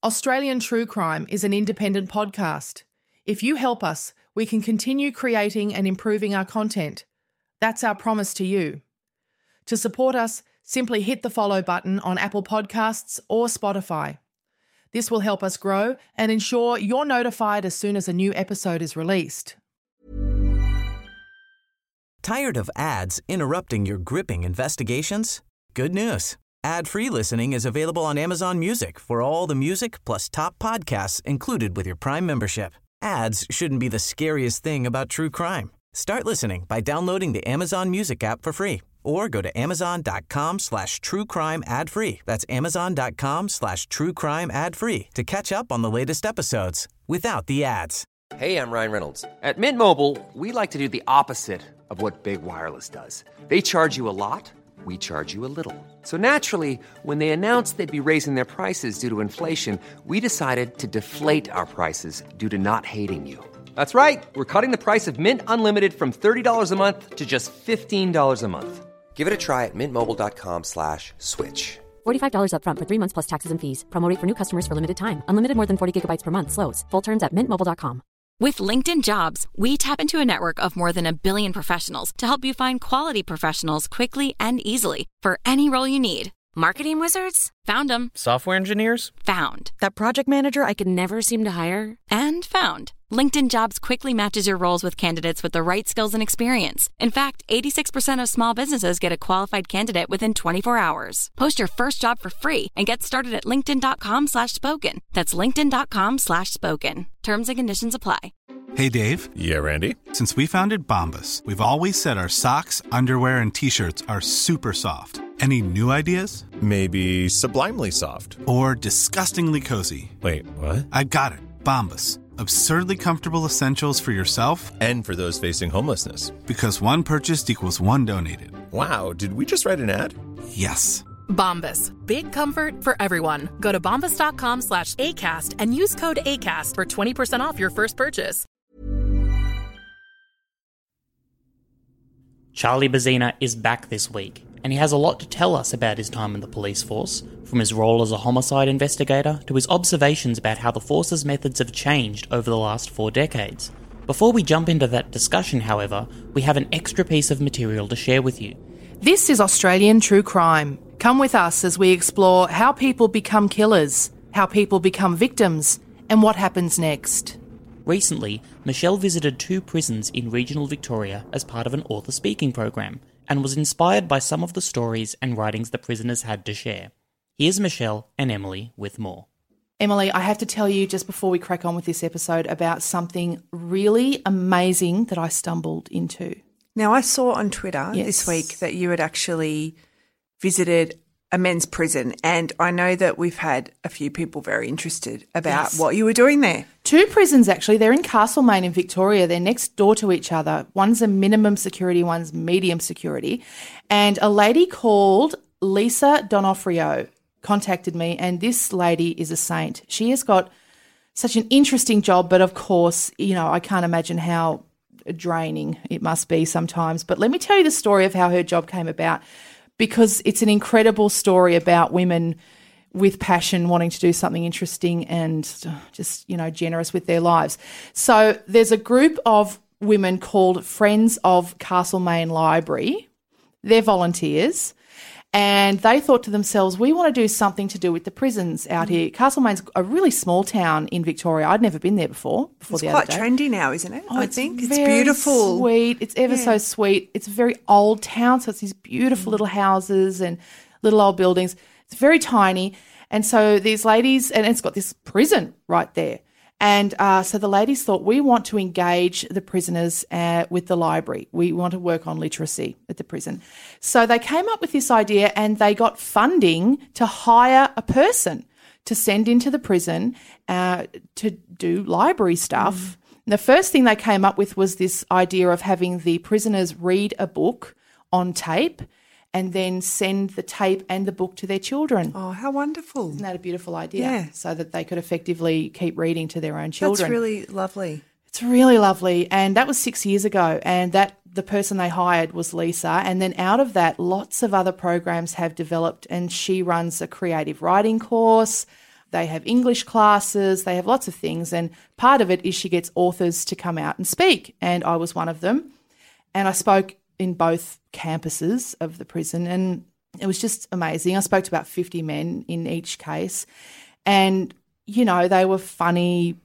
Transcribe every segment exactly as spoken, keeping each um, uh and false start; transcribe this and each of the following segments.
Australian True Crime is an independent podcast. If you help us, we can continue creating and improving our content. That's our promise to you. To support us, simply hit the follow button on Apple Podcasts or Spotify. This will help us grow and ensure you're notified as soon as a new episode is released. Tired of ads interrupting your gripping investigations? Good news. Ad-free listening is available on Amazon Music for all the music plus top podcasts included with your Prime membership. Ads shouldn't be the scariest thing about true crime. Start listening by downloading the Amazon Music app for free or go to amazon.com slash true crime ad free. That's amazon.com slash true crime ad free to catch up on the latest episodes without the ads. Hey, I'm Ryan Reynolds. At Mint Mobile, we like to do the opposite of what Big Wireless does. They charge you a lot. We charge you a little. So naturally, when they announced they'd be raising their prices due to inflation, we decided to deflate our prices due to not hating you. That's right. We're cutting the price of Mint Unlimited from thirty dollars a month to just fifteen dollars a month. Give it a try at mintmobile.com slash switch. forty-five dollars up front for three months plus taxes and fees. Promo rate for new customers for limited time. Unlimited more than forty gigabytes per month. Slows full terms at mint mobile dot com. With LinkedIn Jobs, we tap into a network of more than a billion professionals to help you find quality professionals quickly and easily for any role you need. Marketing wizards? Found them. Software engineers? Found. That project manager I could never seem to hire? And found. LinkedIn Jobs quickly matches your roles with candidates with the right skills and experience. In fact, eighty-six percent of small businesses get a qualified candidate within twenty-four hours. Post your first job for free and get started at linkedin.com slash spoken. That's linkedin.com slash spoken. Terms and conditions apply. Hey, Dave. Yeah, Randy. Since we founded Bombas, we've always said our socks, underwear, and T-shirts are super soft. Any new ideas? Maybe sublimely soft. Or disgustingly cozy. Wait, what? I got it. Bombas. Absurdly comfortable essentials for yourself and for those facing homelessness. Because one purchased equals one donated. Wow, did we just write an ad? Yes. Bombas. Big comfort for everyone. Go to bombas.com slash ACAST and use code ACAST for twenty percent off your first purchase. Charlie Bazina is back this week, and he has a lot to tell us about his time in the police force, from his role as a homicide investigator to his observations about how the force's methods have changed over the last four decades. Before we jump into that discussion, however, we have an extra piece of material to share with you. This is Australian True Crime. Come with us as we explore how people become killers, how people become victims, and what happens next. Recently, Michelle visited two prisons in regional Victoria as part of an author speaking program, and was inspired by some of the stories and writings the prisoners had to share. Here's Michelle and Emily with more. Emily, I have to tell you just before we crack on with this episode about something really amazing that I stumbled into. Now, I saw on Twitter yes. this week that you had actually visited a men's prison, and I know that we've had a few people very interested about yes. what you were doing there. Two prisons, actually. They're in Castlemaine in Victoria. They're next door to each other. One's a minimum security, one's medium security. And a lady called Lisa Donofrio contacted me, and this lady is a saint. She has got such an interesting job, but of course, you know, I can't imagine how draining it must be sometimes. But let me tell you the story of how her job came about, because it's an incredible story about women with passion wanting to do something interesting and just, you know, generous with their lives. So there's a group of women called Friends of Castlemaine Library. They're volunteers. And they thought to themselves, we want to do something to do with the prisons out here. Castlemaine's a really small town in Victoria. I'd never been there before. before it's the quite other day. trendy now, isn't it? Oh, I it's think it's very beautiful. Sweet. It's ever Yeah. so sweet. It's a very old town, so it's these beautiful little houses and little old buildings. It's very tiny. And so these ladies, and it's got this prison right there. And uh, so the ladies thought, we want to engage the prisoners uh, with the library. We want to work on literacy at the prison. So they came up with this idea, and they got funding to hire a person to send into the prison uh, to do library stuff. Mm. And the first thing they came up with was this idea of having the prisoners read a book on tape and then send the tape and the book to their children. Oh, how wonderful. Isn't that a beautiful idea? Yeah. So that they could effectively keep reading to their own children. That's really lovely. It's really lovely. And that was six years ago. And that the person they hired was Lisa. And then out of that, lots of other programs have developed. And she runs a creative writing course. they have English classes, they have lots of things. And part of it is she gets authors to come out and speak. And I was one of them. And I spoke in both campuses of the prison, and it was just amazing. I spoke to about fifty men in each case. And, you know, they were funny,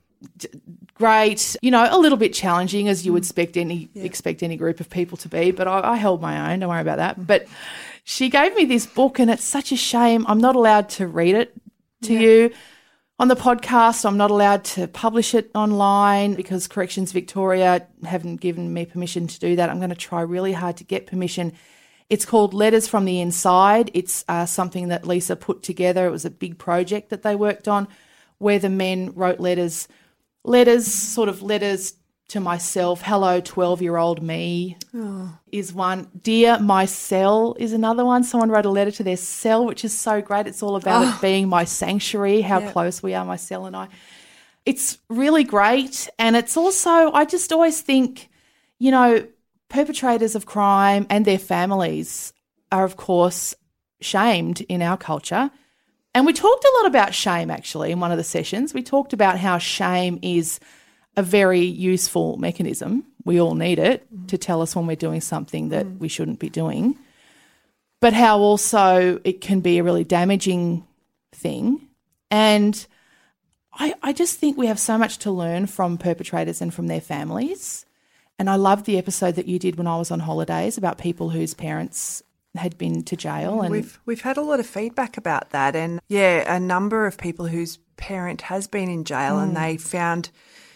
great, you know, a little bit challenging, as you would expect any yeah. expect any group of people to be, but I, I held my own, don't worry about that. But she gave me this book, and it's such a shame I'm not allowed to read it to yeah. you on the podcast. I'm not allowed to publish it online because Corrections Victoria haven't given me permission to do that. I'm going to try really hard to get permission. It's called Letters from the Inside. It's uh, something that Lisa put together. It was a big project that they worked on where the men wrote letters, letters, sort of letters to myself. Hello, twelve-year-old me oh. is one. Dear My Cell is another one. Someone wrote a letter to their cell, which is so great. It's all about oh. it being my sanctuary, how yep. close we are, my cell and I. It's really great. And it's also, I just always think, you know, perpetrators of crime and their families are, of course, shamed in our culture. And we talked a lot about shame, actually, in one of the sessions. We talked about how shame is a very useful mechanism. We all need it mm. to tell us when we're doing something that mm. we shouldn't be doing, but how also it can be a really damaging thing. And I, I just think we have so much to learn from perpetrators and from their families. And I loved the episode that you did when I was on holidays about people whose parents had been to jail. And we've we've had a lot of feedback about that, and yeah, a number of people whose parent has been in jail mm. and they found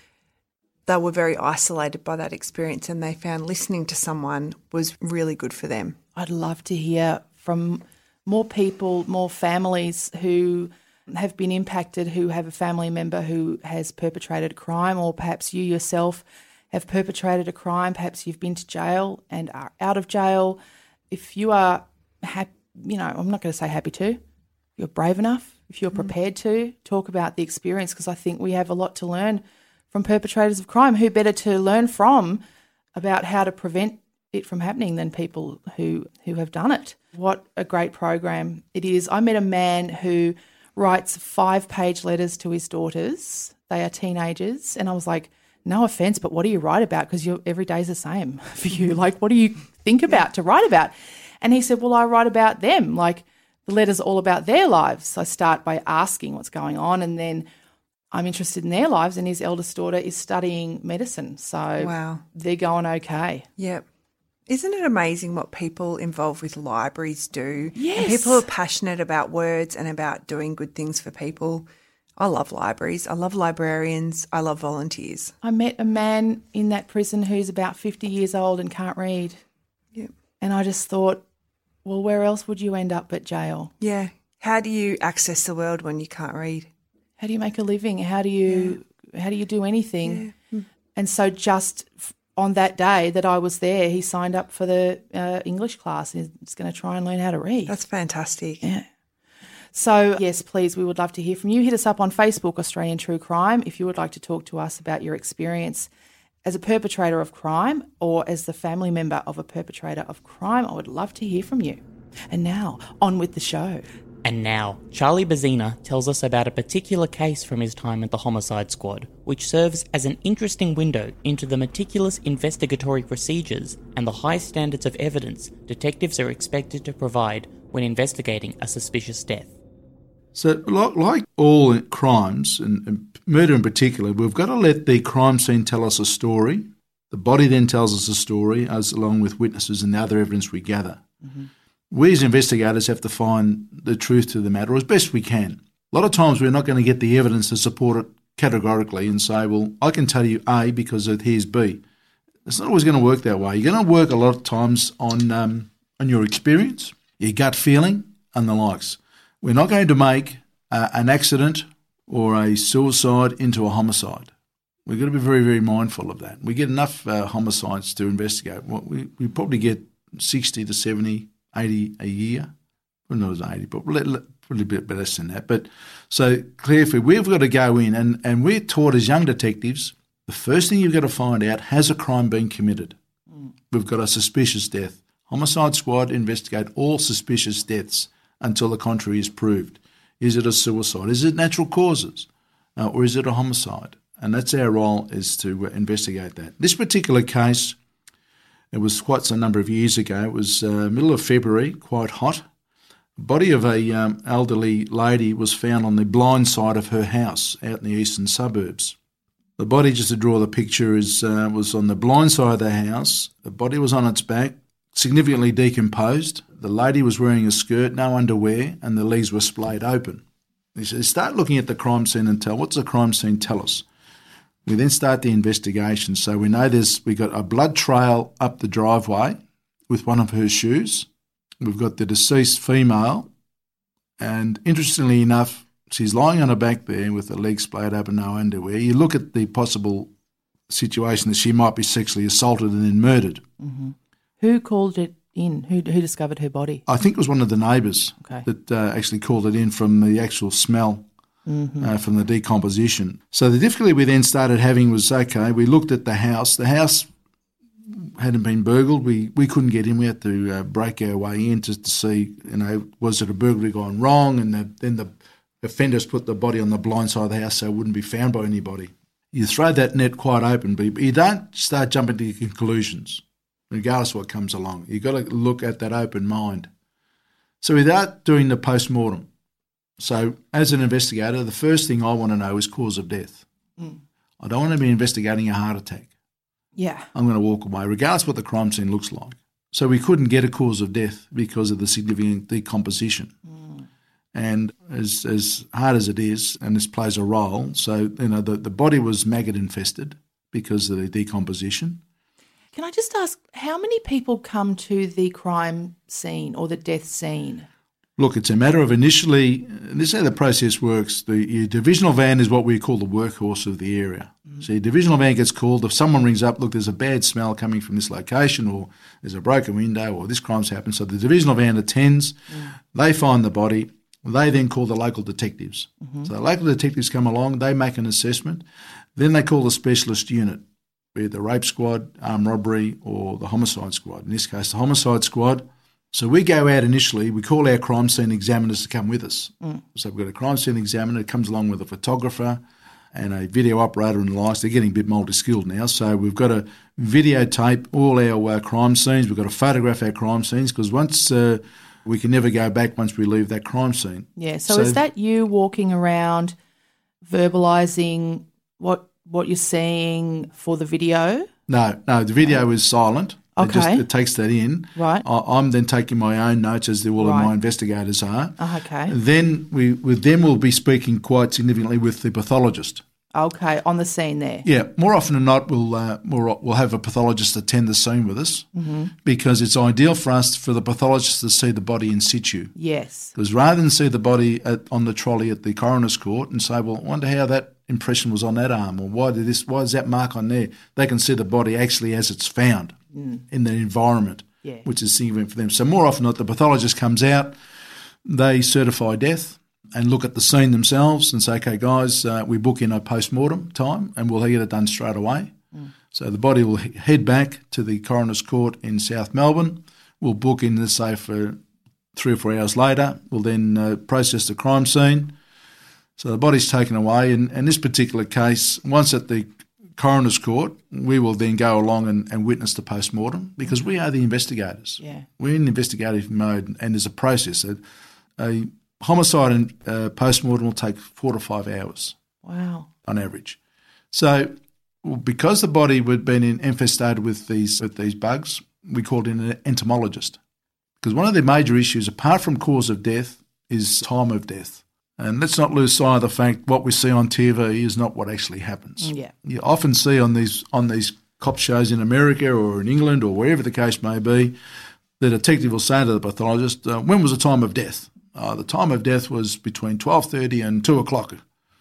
they were very isolated by that experience, and they found listening to someone was really good for them. I'd love to hear from more people, more families who have been impacted, who have a family member who has perpetrated a crime, or perhaps you yourself have perpetrated a crime. Perhaps you've been to jail and are out of jail. If you are, happy, you know, I'm not going to say happy to, you're brave enough, if you're prepared to, talk about the experience, because I think we have a lot to learn from perpetrators of crime. Who better to learn from about how to prevent it from happening than people who, who have done it. What a great program it is. I met a man who writes five-page letters to his daughters. They are teenagers. And I was like, no offence, but what do you write about? Because every day's the same for you. Like, what do you think about yeah. to write about? And he said, well, I write about them. Like, the letter's all about their lives. I start by asking what's going on, and then I'm interested in their lives, and his eldest daughter is studying medicine. So wow. they're going okay. Yep. Isn't it amazing what people involved with libraries do? Yes. And people are passionate about words and about doing good things for people. I love libraries. I love librarians. I love volunteers. I met a man in that prison who's about fifty years old and can't read. Yep. And I just thought, well, where else would you end up but jail? Yeah. How do you access the world when you can't read? How do you make a living? How do you yeah. how do you do anything? Yeah. And so just on that day that I was there, he signed up for the uh, English class and he's going to try and learn how to read. That's fantastic. Yeah. So, yes, please, we would love to hear from you. Hit us up on Facebook, Australian True Crime, if you would like to talk to us about your experience as a perpetrator of crime or as the family member of a perpetrator of crime. I would love to hear from you. And now, on with the show. And now, Charlie Bazina tells us about a particular case from his time at the Homicide Squad, which serves as an interesting window into the meticulous investigatory procedures and the high standards of evidence detectives are expected to provide when investigating a suspicious death. So, like, like all crimes, and, and murder in particular, we've got to let the crime scene tell us a story. The body then tells us a story, as along with witnesses and the other evidence we gather. Mm-hmm. We as investigators have to find the truth to the matter as best we can. A lot of times we're not going to get the evidence to support it categorically and say, well, I can tell you A because here's B. It's not always going to work that way. You're going to work a lot of times on um, on your experience, your gut feeling and the likes. We're not going to make uh, an accident or a suicide into a homicide. We've got to be very, very mindful of that. We get enough uh, homicides to investigate. Well, we, we probably get sixty to seventy, eighty a year. Well, not as eighty, but probably a bit less than that. But so clearly, we've got to go in and, and we're taught as young detectives, the first thing you've got to find out, has a crime been committed? Mm. We've got a suspicious death. Homicide Squad investigate all suspicious deaths until the contrary is proved. Is it a suicide? Is it natural causes? Uh, or is it a homicide? And that's our role, is to uh, investigate that. This particular case, it was quite some number of years ago. It was uh, middle of February, quite hot. The body of a um, elderly lady was found on the blind side of her house out in the eastern suburbs. The body, just to draw the picture, is uh, was on the blind side of the house. The body was on its back, significantly decomposed. The lady was wearing a skirt, no underwear, and the legs were splayed open. He says, start looking at the crime scene and tell, what's the crime scene tell us? We then start the investigation. So we know there's, we got a blood trail up the driveway with one of her shoes. We've got the deceased female, and interestingly enough, she's lying on her back there with her legs splayed open, no underwear. You look at the possible situation that she might be sexually assaulted and then murdered. Mm-hmm. Who called it in? Who who discovered her body? I think it was one of the neighbours okay. that uh, actually called it in from the actual smell, mm-hmm. uh, from the decomposition. So the difficulty we then started having was, okay, we looked at the house. The house hadn't been burgled. We we couldn't get in. We had to uh, break our way in just to see, you know, was it a burglary gone wrong? And the, then the offenders put the body on the blind side of the house so it wouldn't be found by anybody. You throw that net quite open, but you don't start jumping to conclusions, regardless of what comes along. You've got to look at that open mind. So without doing the post-mortem, so as an investigator, the first thing I want to know is cause of death. Mm. I don't want to be investigating a heart attack. Yeah. I'm going to walk away, regardless of what the crime scene looks like. So we couldn't get a cause of death because of the significant decomposition. Mm. And as as hard as it is, and this plays a role, so you know the, the body was maggot infested because of the decomposition. Can I just ask, how many people come to the crime scene or the death scene? Look, it's a matter of initially, this is how the process works. The your divisional van is what we call the workhorse of the area. Mm. So your divisional van gets called. If someone rings up, look, there's a bad smell coming from this location, or there's a broken window, or this crime's happened. So the divisional van attends, mm. they find the body, they then call the local detectives. Mm-hmm. So the local detectives come along, they make an assessment, then they call the specialist unit, be it the rape squad, armed robbery, or the homicide squad. In this case, the homicide squad. So we go out initially, we call our crime scene examiners to come with us. Mm. So we've got a crime scene examiner that comes along with a photographer and a video operator and the likes. They're getting a bit multi-skilled now. So we've got to videotape all our uh, crime scenes. We've got to photograph our crime scenes because once uh, we can never go back once we leave that crime scene. Yeah, so, so is that you walking around verbalising what what you're seeing for the video? No, no, the video is silent. Okay. It, just, it takes that in. Right. I, I'm then taking my own notes, as all right. of my investigators are. Oh, okay. Then we, with them, we'll be speaking quite significantly with the pathologist. Okay, on the scene there. Yeah, more often than not, we'll uh, we'll, we'll have a pathologist attend the scene with us mm-hmm. because it's ideal for us for the pathologist to see the body in situ. Yes. Because rather than see the body at, on the trolley at the coroner's court and say, well, I wonder how that impression was on that arm, or why did this? Why is that mark on there? They can see the body actually as it's found mm. in the environment, yeah. which is significant for them. So more often than not, the pathologist comes out, they certify death, and look at the scene themselves and say, okay, guys, uh, we book in a post-mortem time and we'll get it done straight away. Mm. So the body will he- head back to the coroner's court in South Melbourne. We'll book in, let's say, for three or four hours later. We'll then uh, process the crime scene. So the body's taken away. And in this particular case, once at the coroner's court, we will then go along and, and witness the post-mortem because we are the investigators. Yeah. We're in investigative mode and there's a process. A, a homicide and uh, post-mortem will take four to five hours. Wow. On average. So because the body had been in, infested with these with these bugs, we called in an entomologist. Because one of the major issues, apart from cause of death, is time of death. And let's not lose sight of the fact what we see on T V is not what actually happens. Yeah. You often see on these on these cop shows in America or in England or wherever the case may be, the detective will say to the pathologist, uh, when was the time of death? Uh, the time of death was between twelve thirty and two o'clock.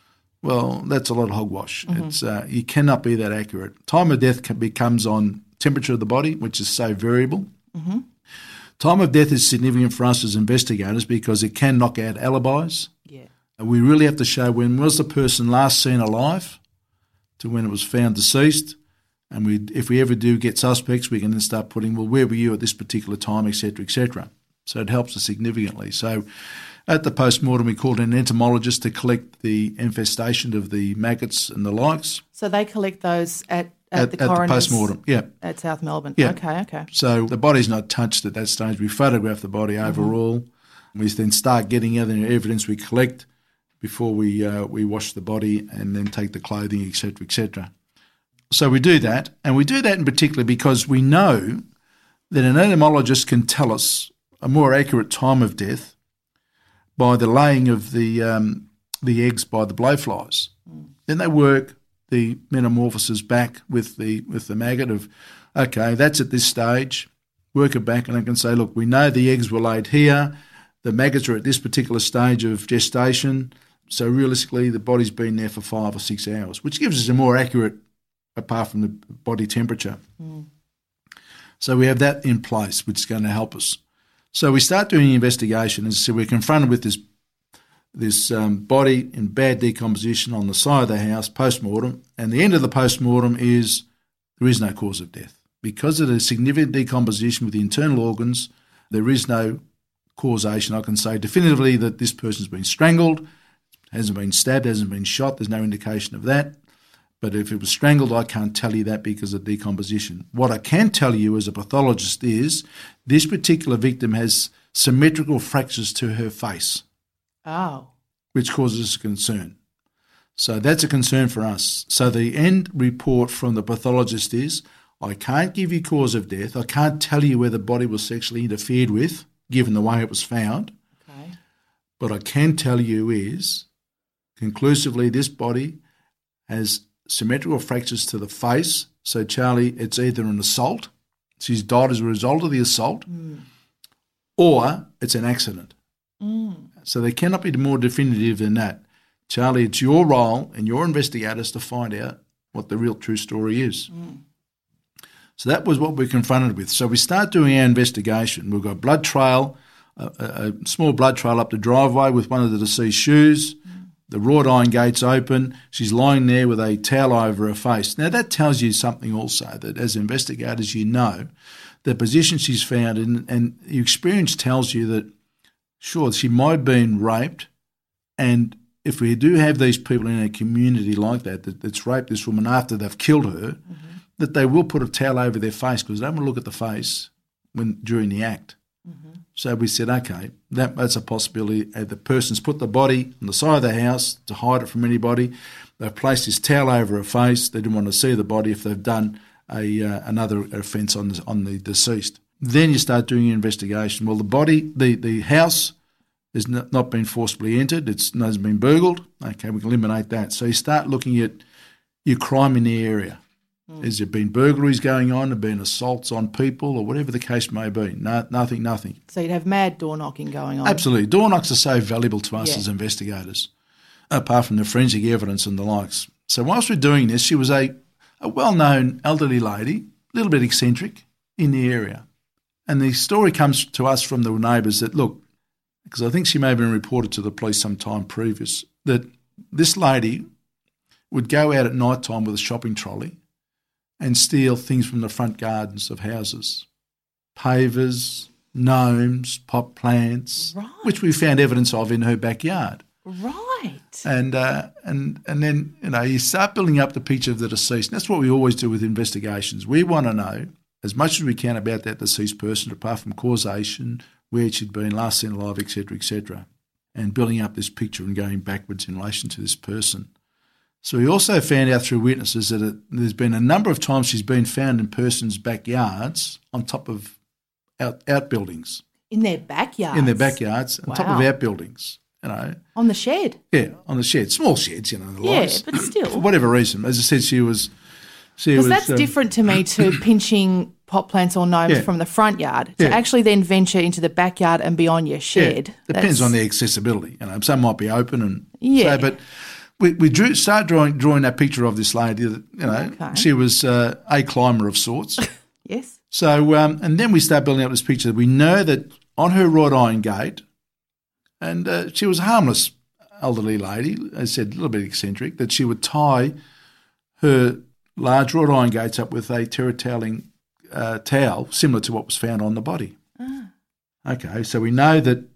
Well, that's a lot of hogwash. Mm-hmm. It's uh, you cannot be that accurate. Time of death can, becomes on temperature of the body, which is so variable. Mm-hmm. Time of death is significant for us as investigators because it can knock out alibis. Yeah. And we really have to show when was the person last seen alive to when it was found deceased. And we, if we ever do get suspects, we can then start putting, well, where were you at this particular time, et cetera, et cetera. So it helps us significantly. So At the post-mortem, we called in an entomologist to collect the infestation of the maggots and the likes. So they collect those at, at, At, the at the coroner's post-mortem, yeah. at South Melbourne. Yeah. Okay, okay. So the body's not touched at that stage. We photograph the body overall. Mm-hmm. We then start getting other evidence we collect before we uh, we wash the body and then take the clothing, et cetera, et cetera. So we do that, and we do that in particular because we know that an entomologist can tell us a more accurate time of death by the laying of the um, the eggs by the blowflies. Mm. Then they work the metamorphosis back with the with the maggot of, okay, that's at this stage, work it back, and I can say, look, we know the eggs were laid here, the maggots are at this particular stage of gestation, so realistically the body's been there for five or six hours, which gives us a more accurate, apart from the body temperature. Mm. So we have that in place, which is going to help us. So we start doing the investigation, and so we're confronted with this this um, body in bad decomposition on the side of the house, post-mortem, and the end of the post-mortem is there is no cause of death. Because of the significant decomposition with the internal organs, there is no causation. I can say definitively that this person's been strangled, hasn't been stabbed, hasn't been shot, there's no indication of that. But if it was strangled, I can't tell you that because of decomposition. What I can tell you as a pathologist is this particular victim has symmetrical fractures to her face. Oh. Which causes concern. So that's a concern for us. So the end report from the pathologist is, I can't give you cause of death. I can't tell you whether the body was sexually interfered with, given the way it was found. Okay. But I can tell you is, conclusively, this body has symmetrical fractures to the face. So, Charlie, it's either an assault, she's died as a result of the assault, mm. or it's an accident. Mm. So they cannot be more definitive than that. Charlie, it's your role and your investigators to find out what the real true story is. Mm. So that was what we're confronted with. So we start doing our investigation. We've got a blood trail, a, a, a small blood trail up the driveway with one of the deceased shoes. Mm. The wrought iron gate's open. She's lying there with a towel over her face. Now that tells you something also, that as investigators you know the position she's found in, and your experience tells you that sure, she might have been raped, and if we do have these people in a community like that, that that's raped this woman after they've killed her, mm-hmm. that they will put a towel over their face because they don't want to look at the face when during the act. Mm-hmm. So we said, okay, that, that's a possibility. Uh, the person's put the body on the side of the house to hide it from anybody. They've placed this towel over her face. They didn't want to see the body if they've done a uh, another offence on the, on the deceased. Then you start doing your investigation. Well, the body, the, the house has not, not been forcibly entered. It's not been burgled. Okay, we can eliminate that. So you start looking at your crime in the area. Mm. Has there been burglaries going on? Have there been assaults on people or whatever the case may be? No, nothing, nothing. So you'd have mad door knocking going on. Absolutely. Door knocks are so valuable to us yeah. as investigators, apart from the forensic evidence and the likes. So whilst we're doing this, she was a, a well-known elderly lady, a little bit eccentric in the area. And the story comes to us from the neighbours that, look, because I think she may have been reported to the police some time previous, that this lady would go out at night time with a shopping trolley and steal things from the front gardens of houses, pavers, gnomes, pot plants, right. which we found evidence of in her backyard. Right. And uh, and and then, you know, you start building up the picture of the deceased. And that's what we always do with investigations. We want to know as much as we can about that deceased person, apart from causation, where she'd been last seen alive, et cetera, et cetera, and building up this picture and going backwards in relation to this person. So we also found out through witnesses that it, there's been a number of times she's been found in persons' backyards on top of out, outbuildings. In their backyards? In their backyards, on wow. top of outbuildings, you know. On the shed? Yeah, on the shed. Small sheds, you know. The yeah, lights. but still. For whatever reason. As I said, she was... Because that's um, different to me to pinching pot plants or gnomes yeah. from the front yard. To yeah. actually then venture into the backyard and beyond your shed. Yeah. Depends on the accessibility. You know, some might be open and yeah. so, but we we drew start drawing drawing that picture of this lady that, you know, okay. she was uh, a climber of sorts. Yes. So um, and then we start building up this picture. We know that on her wrought iron gate, and uh, she was a harmless elderly lady, as I said, a little bit eccentric, that she would tie her large wrought iron gates up with a terra-toweling uh, towel, similar to what was found on the body. Ah. Okay, so we know that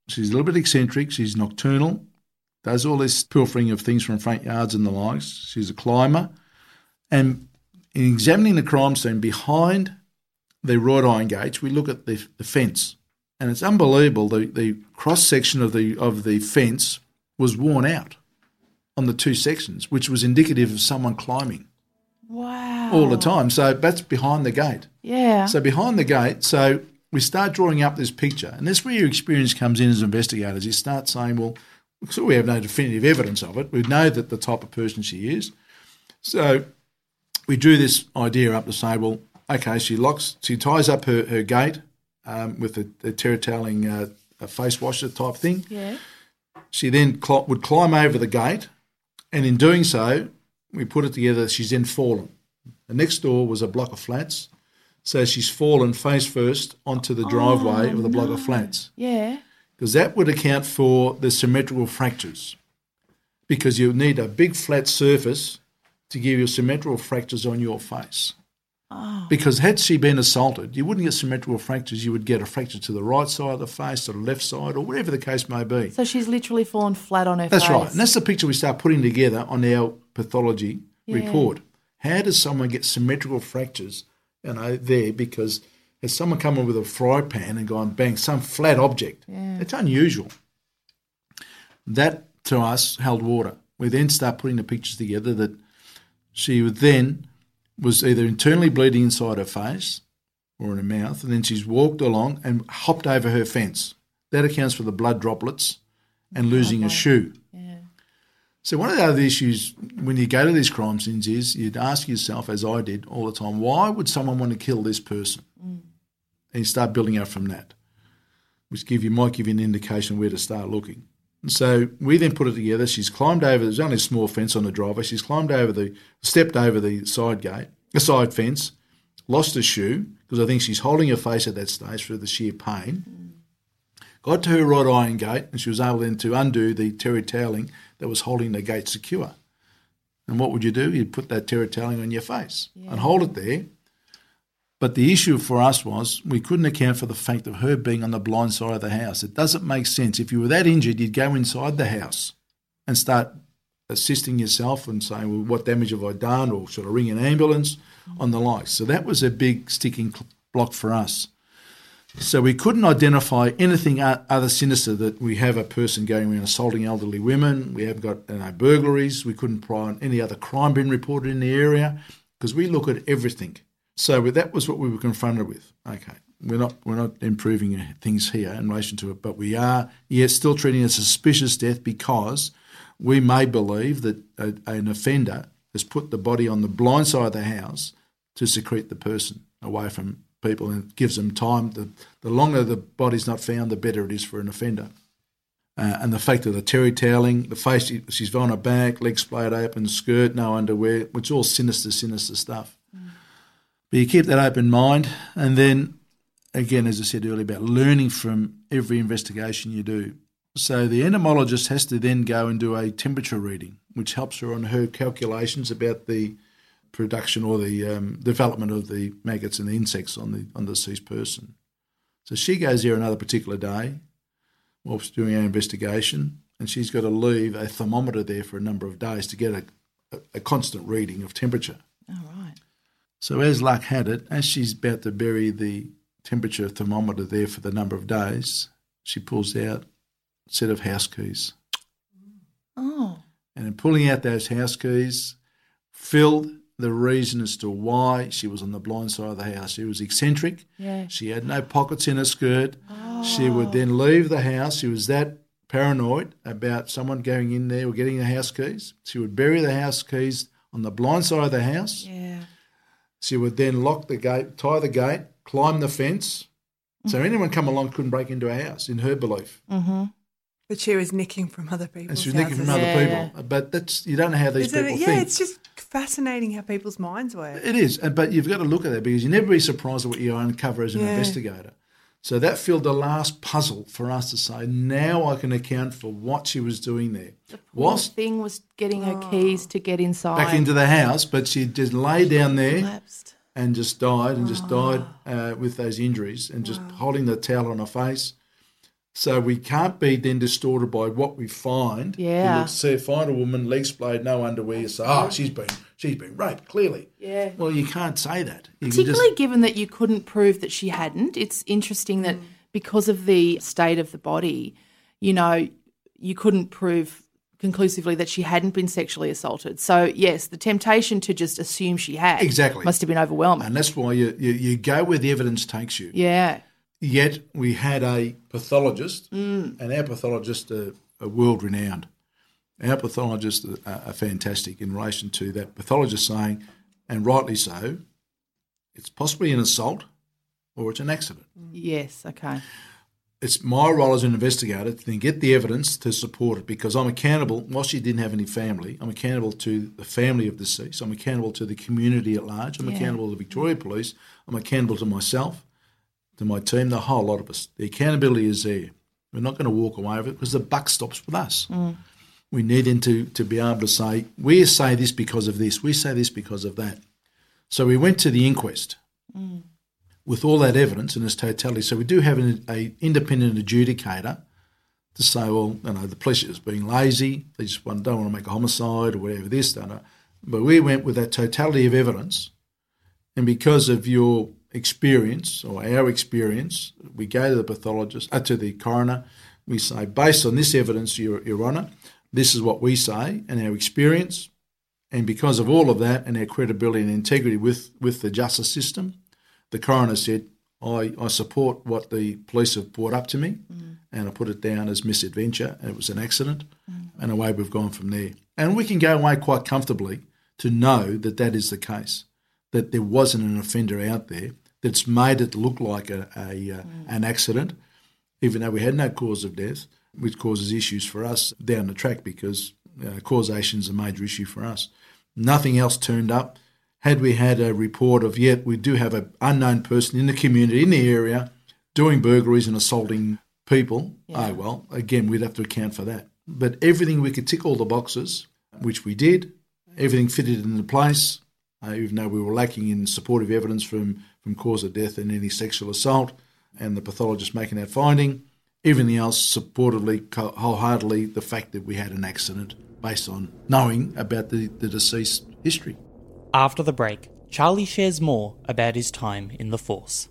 She's a little bit eccentric. She's nocturnal, does all this pilfering of things from front yards and the likes. She's a climber. And in examining the crime scene behind the wrought iron gates, we look at the, the fence. And it's unbelievable. The, the cross-section of the of the fence was worn out on the two sections, which was indicative of someone climbing. Wow. All the time. So that's behind the gate. Yeah. So behind the gate, so we start drawing up this picture. And that's where your experience comes in as investigators. You start saying, well, so we have no definitive evidence of it. We know that the type of person she is. So we drew this idea up to say, well, okay, she locks, she ties up her, her gate um, with a, a terra-toweling uh, a face washer type thing. Yeah. She then cl- would climb over the gate, and in doing so, we put it together, she's then fallen. The next door was a block of flats, so she's fallen face first onto the driveway Oh, of the block no. of flats. Yeah. Because that would account for the symmetrical fractures, because you need a big flat surface to give you symmetrical fractures on your face. Oh. Because had she been assaulted, you wouldn't get symmetrical fractures. You would get a fracture to the right side of the face, to the left side, or whatever the case may be. So she's literally fallen flat on her That's face. right. And that's the picture we start putting together on our pathology Yeah. report. How does someone get symmetrical fractures, you know, there? Because has someone come in with a fry pan and gone bang, some flat object? Yeah. It's unusual. That, to us, held water. We then start putting the pictures together that she would then was either internally bleeding inside her face or in her mouth, and then she's walked along and hopped over her fence. That accounts for the blood droplets and losing Okay. a shoe. Yeah. So one of the other issues when you go to these crime scenes is you'd ask yourself, as I did all the time, why would someone want to kill this person? Mm. And you start building up from that, which give you might give you an indication where to start looking. And so we then put it together. She's climbed over. There's only a small fence on the driveway. She's climbed over the, stepped over the side gate, the side fence, lost her shoe because I think she's holding her face at that stage for the sheer pain. Mm. Got to her wrought iron gate, and she was able then to undo the terra-toweling that was holding the gate secure. And what would you do? You'd put that terra-toweling on your face Yeah. and hold it there. But the issue for us was we couldn't account for the fact of her being on the blind side of the house. It doesn't make sense. If you were that injured, you'd go inside the house and start assisting yourself and saying, well, what damage have I done, or should I ring an ambulance, on the likes. So that was a big sticking block for us. So we couldn't identify anything other sinister, that we have a person going around assaulting elderly women. We haven't got you know, burglaries. We couldn't find any other crime being reported in the area, because we look at everything. So that was what we were confronted with. Okay, we're not we're not improving things here in relation to it, but we are, yes, still treating it as a suspicious death, because we may believe that a, an offender has put the body on the blind side of the house to secrete the person away from people, and it gives them time. The, the longer the body's not found, the better it is for an offender. Uh, and the fact of the terra-toweling, the face, she's on her back, legs splayed open, skirt, no underwear, which is all sinister, sinister stuff. Mm. But you keep that open mind, and then, again, as I said earlier, about learning from every investigation you do. So the entomologist has to then go and do a temperature reading, which helps her on her calculations about the production or the um, development of the maggots and the insects on the on the deceased person. So she goes there another particular day whilst doing our investigation, and she's got to leave a thermometer there for a number of days to get a, a, a constant reading of temperature. All right. So as luck had it, as she's about to bury the temperature thermometer there for the number of days, she pulls out a set of house keys. Oh. And in pulling out those house keys, filled the reason as to why she was on the blind side of the house. She was eccentric. Yeah. She had no pockets in her skirt. Oh. She would then leave the house. She was that paranoid about someone going in there or getting the house keys. She would bury the house keys on the blind side of the house. Yeah. She would then lock the gate, tie the gate, climb the fence. So Mm-hmm. anyone come along couldn't break into a house, in her belief. Mm-hmm. But she was nicking from other people's And she was nicking from houses. other Yeah. people. But that's you don't know how these Isn't people it? Yeah, think. it's just fascinating how people's minds work. It is, and- but you've got to look at that, because you never be surprised at what you uncover as an Yeah. investigator. So that filled the last puzzle for us to say, now I can account for what she was doing there. The poor Whilst thing was getting her keys to get inside. back into the house, but she just lay down there Collapsed. and just died, and just died uh, with those injuries, and just holding the towel on her face. So we can't be then distorted by what we find. Yeah. You look, see, find a woman, leg splayed, no underwear, you say, oh, she's been she's been raped, clearly. Yeah. Well, you can't say that. You can Particularly just, given that you couldn't prove that she hadn't. It's interesting that because of the state of the body, you know, you couldn't prove conclusively that she hadn't been sexually assaulted. So, yes, the temptation to just assume she had exactly. must have been overwhelming. And that's why you, you, you go where the evidence takes you. Yeah. Yet we had a pathologist, Mm. and our pathologists are, are world-renowned. Our pathologists are, are fantastic in relation to that pathologist saying, and rightly so, it's possibly an assault or it's an accident. Yes, okay. It's my role as an investigator to then get the evidence to support it, because I'm accountable, while she didn't have any family, I'm accountable to the family of the deceased, I'm accountable to the community at large, I'm Yeah. accountable to the Victoria Police, I'm accountable to myself, to my team, the whole lot of us. The accountability is there. We're not going to walk away with it because the buck stops with us. Mm. We need them to, to be able to say, we say this because of this, we say this because of that. So we went to the inquest Mm. with all that evidence in its totality. So we do have an a independent adjudicator to say, well, you know, the police is being lazy, they just want, don't want to make a homicide or whatever this, don't know. But we went with that totality of evidence, and because of your experience or our experience, we go to the pathologist, uh, to the coroner, we say, based on this evidence, Your, Your Honour, this is what we say and our experience, and because of all of that and our credibility and integrity with, with the justice system, the coroner said, I, I support what the police have brought up to me, mm. and I put it down as misadventure, and it was an accident, mm. and away we've gone from there. And we can go away quite comfortably to know that that is the case, that there wasn't an offender out there that's made it look like a, a uh, mm. an accident, even though we had no cause of death, which causes issues for us down the track, because uh, causation is a major issue for us. Nothing else turned up. Had we had a report of, yet we do have an unknown person in the community, in the area, doing burglaries and assaulting people, yeah. oh, well, again, we'd have to account for that. But everything, we could tick all the boxes, which we did. Everything fitted into place, uh, even though we were lacking in supportive evidence from, from cause of death and any sexual assault, and the pathologist making that finding. Everything else supportively, wholeheartedly, the fact that we had an accident based on knowing about the, the deceased history. After the break, Charlie shares more about his time in the force.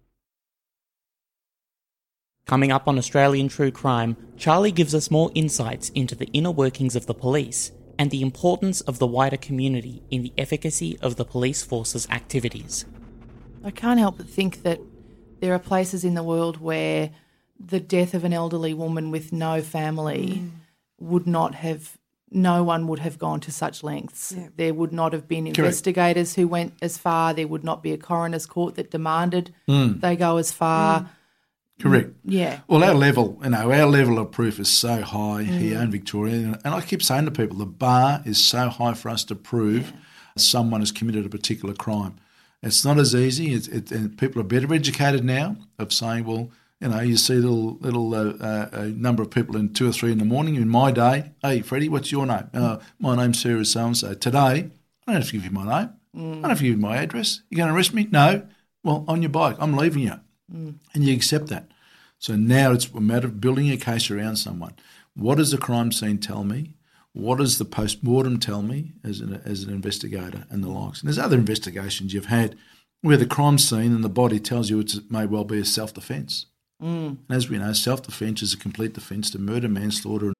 Coming up on Australian True Crime, Charlie gives us more insights into the inner workings of the police and the importance of the wider community in the efficacy of the police force's activities. I can't help but think that there are places in the world where the death of an elderly woman with no family mm. would not have, no one would have gone to such lengths. Yeah. There would not have been Correct. investigators who went as far. There would not be a coroner's court that demanded mm. they go as far. Mm. Correct. Yeah. Well, our level, you know, our level of proof is so high mm. here in Victoria, and I keep saying to people, the bar is so high for us to prove yeah. someone has committed a particular crime. It's not as easy. It's, it, and people are better educated now of saying, well, you know, you see little little uh, uh, a number of people in two or three in the morning. In my day, hey, Freddie, what's your name? Uh, my name's Sarah so-and-so. Today, I don't have to give you my name. Mm. I don't have to give you my address. You're going to arrest me? No. Well, on your bike. I'm leaving you. Mm. And you accept that. So now it's a matter of building a case around someone. What does the crime scene tell me? What does the post-mortem tell me as an, as an investigator and the likes? And there's other investigations you've had where the crime scene and the body tells you it may well be a self-defence. Mm. And as we know, self-defence is a complete defence to murder, manslaughter.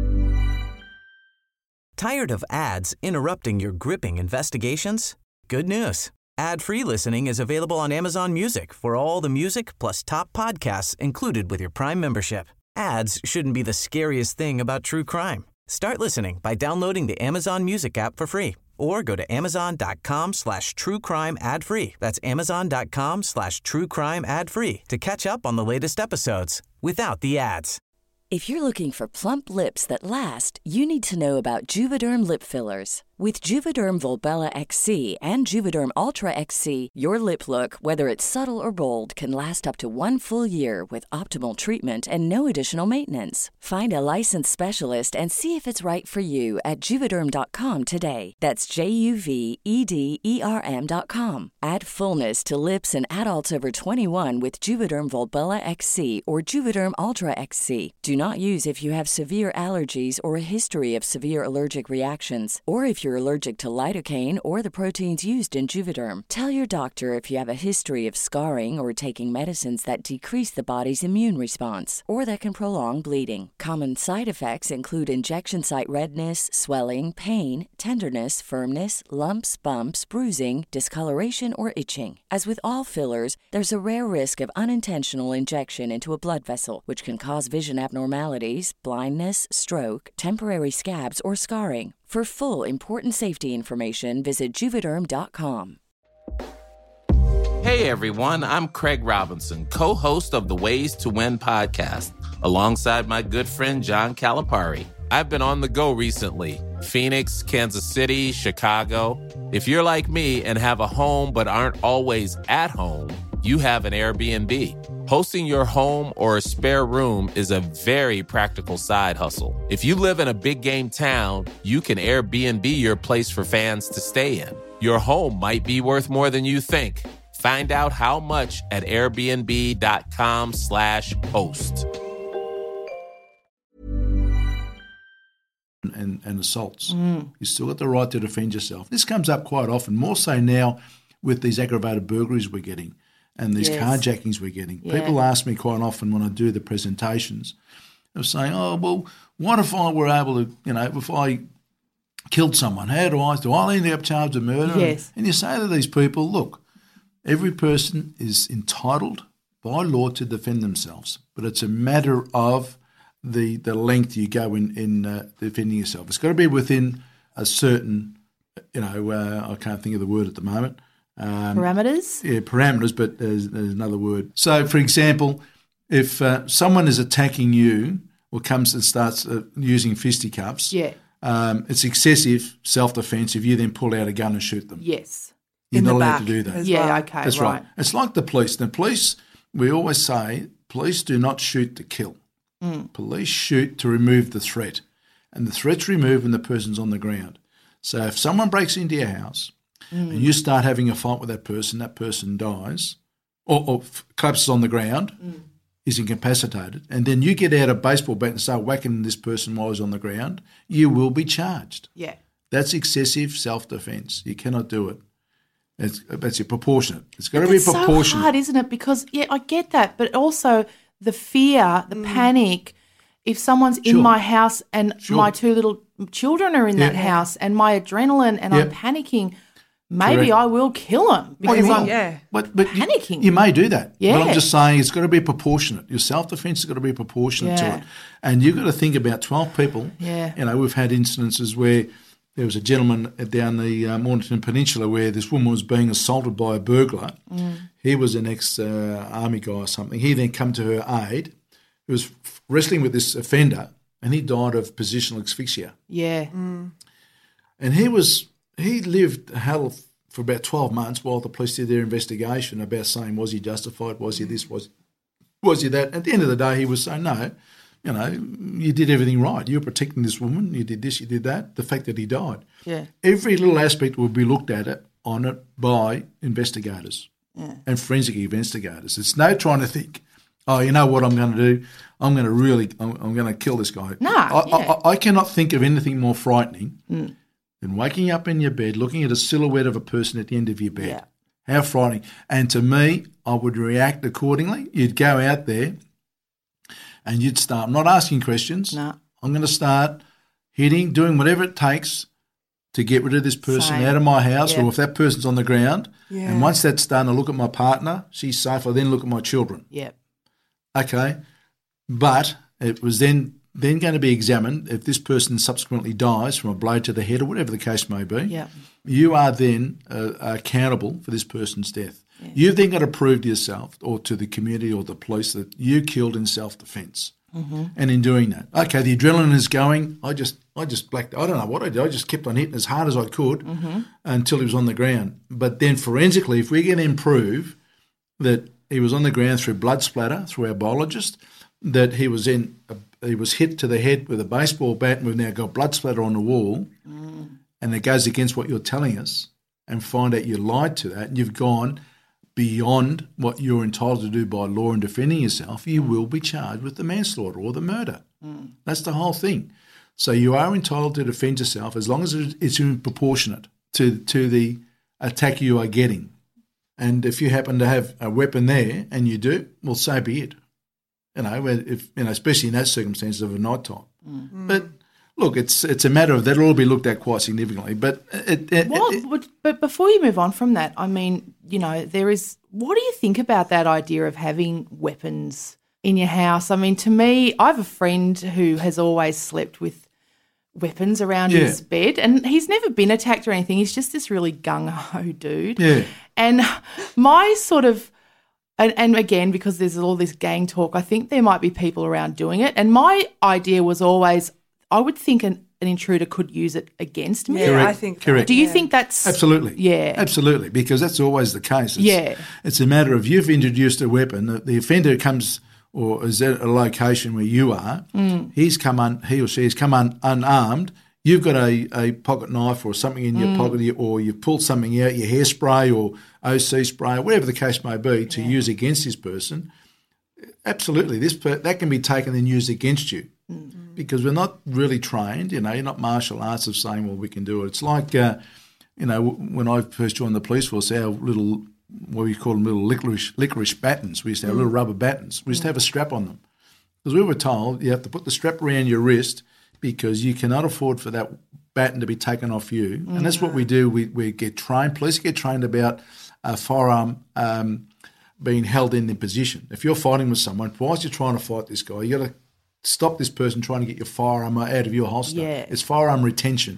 Tired of ads interrupting your gripping investigations? Good news. Ad-free listening is available on Amazon Music for all the music plus top podcasts included with your Prime membership. Ads shouldn't be the scariest thing about true crime. Start listening by downloading the Amazon Music app for free or go to amazon.com slash true crime ad free. That's amazon.com slash true crime ad free to catch up on the latest episodes without the ads. If you're looking for plump lips that last, you need to know about Juvederm lip fillers. With Juvederm Volbella X C and Juvederm Ultra X C, your lip look, whether it's subtle or bold, can last up to one full year with optimal treatment and no additional maintenance. Find a licensed specialist and see if it's right for you at Juvederm dot com today. That's J U V E D E R M dot com. Add fullness to lips in adults over twenty-one with Juvederm Volbella X C or Juvederm Ultra X C. Do not use if you have severe allergies or a history of severe allergic reactions, or if you're allergic to lidocaine or the proteins used in Juvederm. Tell your doctor if you have a history of scarring or taking medicines that decrease the body's immune response or that can prolong bleeding. Common side effects include injection site redness, swelling, pain, tenderness, firmness, lumps, bumps, bruising, discoloration, or itching. As with all fillers, there's a rare risk of unintentional injection into a blood vessel, which can cause vision abnormalities, blindness, stroke, temporary scabs, or scarring. For full, important safety information, visit Juvederm dot com. Hey everyone, I'm Craig Robinson, co-host of the Ways to Win podcast, alongside my good friend John Calipari. I've been on the go recently. Phoenix, Kansas City, Chicago. If you're like me and have a home but aren't always at home, you have an Airbnb. Hosting your home or a spare room is a very practical side hustle. If you live in a big game town, you can Airbnb your place for fans to stay in. Your home might be worth more than you think. Find out how much at airbnb.com slash host. And, and assaults. Mm. You still got the right to defend yourself. This comes up quite often, more so now with these aggravated burglaries we're getting. And these yes. carjackings we're getting. Yeah. People ask me quite often when I do the presentations, they're saying, oh, well, what if I were able to, you know, if I killed someone, how do I, do I end up charged with murder? Yes. And you say to these people, look, every person is entitled by law to defend themselves, but it's a matter of the the length you go in, in uh, defending yourself. It's got to be within a certain, you know, uh, I can't think of the word at the moment, Um, parameters? Yeah, parameters, but there's, there's another word. So, for example, if uh, someone is attacking you or comes and starts uh, using fisticuffs, yeah. um, it's excessive self-defence if you then pull out a gun and shoot them. Yes. You're in not the allowed back to do that. Yeah, well. okay, That's right. right. It's like the police. The police, we always say, police do not shoot to kill. Mm. Police shoot to remove the threat. And the threat's removed when the person's on the ground. So if someone breaks into your house, Mm. and you start having a fight with that person, that person dies or, or collapses on the ground, mm. is incapacitated, and then you get out a baseball bat and start whacking this person while he's on the ground, you will be charged. Yeah. That's excessive self-defence. You cannot do it. It's, it's proportionate. It's got but to be it's proportionate. It's so hard, isn't it? Because, yeah, I get that, but also the fear, the mm. panic, if someone's sure. in my house and sure. my two little children are in yeah. that house and my adrenaline and yeah. I'm panicking, maybe Correct. I will kill him because well, I'm yeah. but, but panicking. You, you may do that. Yeah. But I'm just saying it's got to be proportionate. Your self-defence has got to be proportionate yeah. to it. And you've got to think about twelve people. Yeah. You know, we've had incidences where there was a gentleman down the uh, Mornington Peninsula where this woman was being assaulted by a burglar. Mm. He was an ex-army uh, guy or something. He then come to her aid. He was wrestling with this offender and he died of positional asphyxia. Yeah. Mm. And he was he lived hell for about twelve months while the police did their investigation about saying, was he justified, was he this, was was he that? At the end of the day, he was saying, no, you know, you did everything right. You were protecting this woman, you did this, you did that. The fact that he died. Yeah. Every little aspect will be looked at it on it by investigators yeah. and forensic investigators. It's no trying to think, oh, you know what I'm going to do? I'm going to really, I'm, I'm going to kill this guy. No, I, yeah. I, I cannot think of anything more frightening mm. than waking up in your bed, looking at a silhouette of a person at the end of your bed. Yeah. How frightening. And to me, I would react accordingly. You'd go out there and you'd start, I'm not asking questions. No. I'm going to start hitting, doing whatever it takes to get rid of this person Same. out of my house, yeah. or if that person's on the ground. Yeah. And once that's done, I look at my partner, she's safe, I then look at my children. Yeah. Okay. But it was then then going to be examined if this person subsequently dies from a blow to the head or whatever the case may be. Yeah. You are then uh, accountable for this person's death. Yeah. You've then got to prove to yourself or to the community or the police that you killed in self-defence. Mm-hmm. And in doing that, okay, the adrenaline is going. I just I just blacked. I don't know what I did. I just kept on hitting as hard as I could Mm-hmm. until he was on the ground. But then forensically, if we can improve that he was on the ground through blood splatter through our biologist, that he was in a, he was hit to the head with a baseball bat, and we've now got blood splatter on the wall, Mm. and it goes against what you're telling us, and find out you lied to that, and you've gone beyond what you're entitled to do by law in defending yourself, you will be charged with the manslaughter or the murder. Mm. That's the whole thing. So you are entitled to defend yourself as long as it's proportionate to to the attack you are getting. And if you happen to have a weapon there, and you do, well, so be it. You know, if you know, especially in that circumstance of a night time. Mm. But look, it's it's a matter of that'll all be looked at quite significantly. But it, it, Well, it, but, but before you move on from that, I mean, you know, there is. What do you think about that idea of having weapons in your house? I mean, to me, I have a friend who has always slept with weapons around Yeah. his bed, and he's never been attacked or anything. He's just this really gung ho dude. Yeah. And my sort of. And, and again, because there's all this gang talk, I think there might be people around doing it. And my idea was always, I would think an, an intruder could use it against me. Yeah, Correct, I think that, correct. Do you yeah. think that's Absolutely. Yeah. Absolutely, because that's always the case. It's, Yeah. It's a matter of you've introduced a weapon. The, the offender comes or is at a location where you are. Mm. He's come un, he or she has come un, unarmed. You've got a, a pocket knife or something in your Mm. pocket, or you've pulled something out, your hairspray or O C spray, or whatever the case may be, to use against this person. Absolutely, this per, that can be taken and used against you. Mm-hmm. Because we're not really trained, you know, you're not martial arts of saying, well, we can do it. It's like, uh, you know, when I first joined the police force, our little, what we call them, little licorice, licorice battens, we used to have Mm. little rubber battens. We used to have a strap on them. Because we were told you have to put the strap around your wrist because you cannot afford for that baton to be taken off you. And that's what we do. We, we get trained, police get trained about a firearm um, being held in the position. If you're fighting with someone, whilst you're trying to fight this guy, you got to stop this person trying to get your firearm out of your holster. Yeah. It's firearm retention.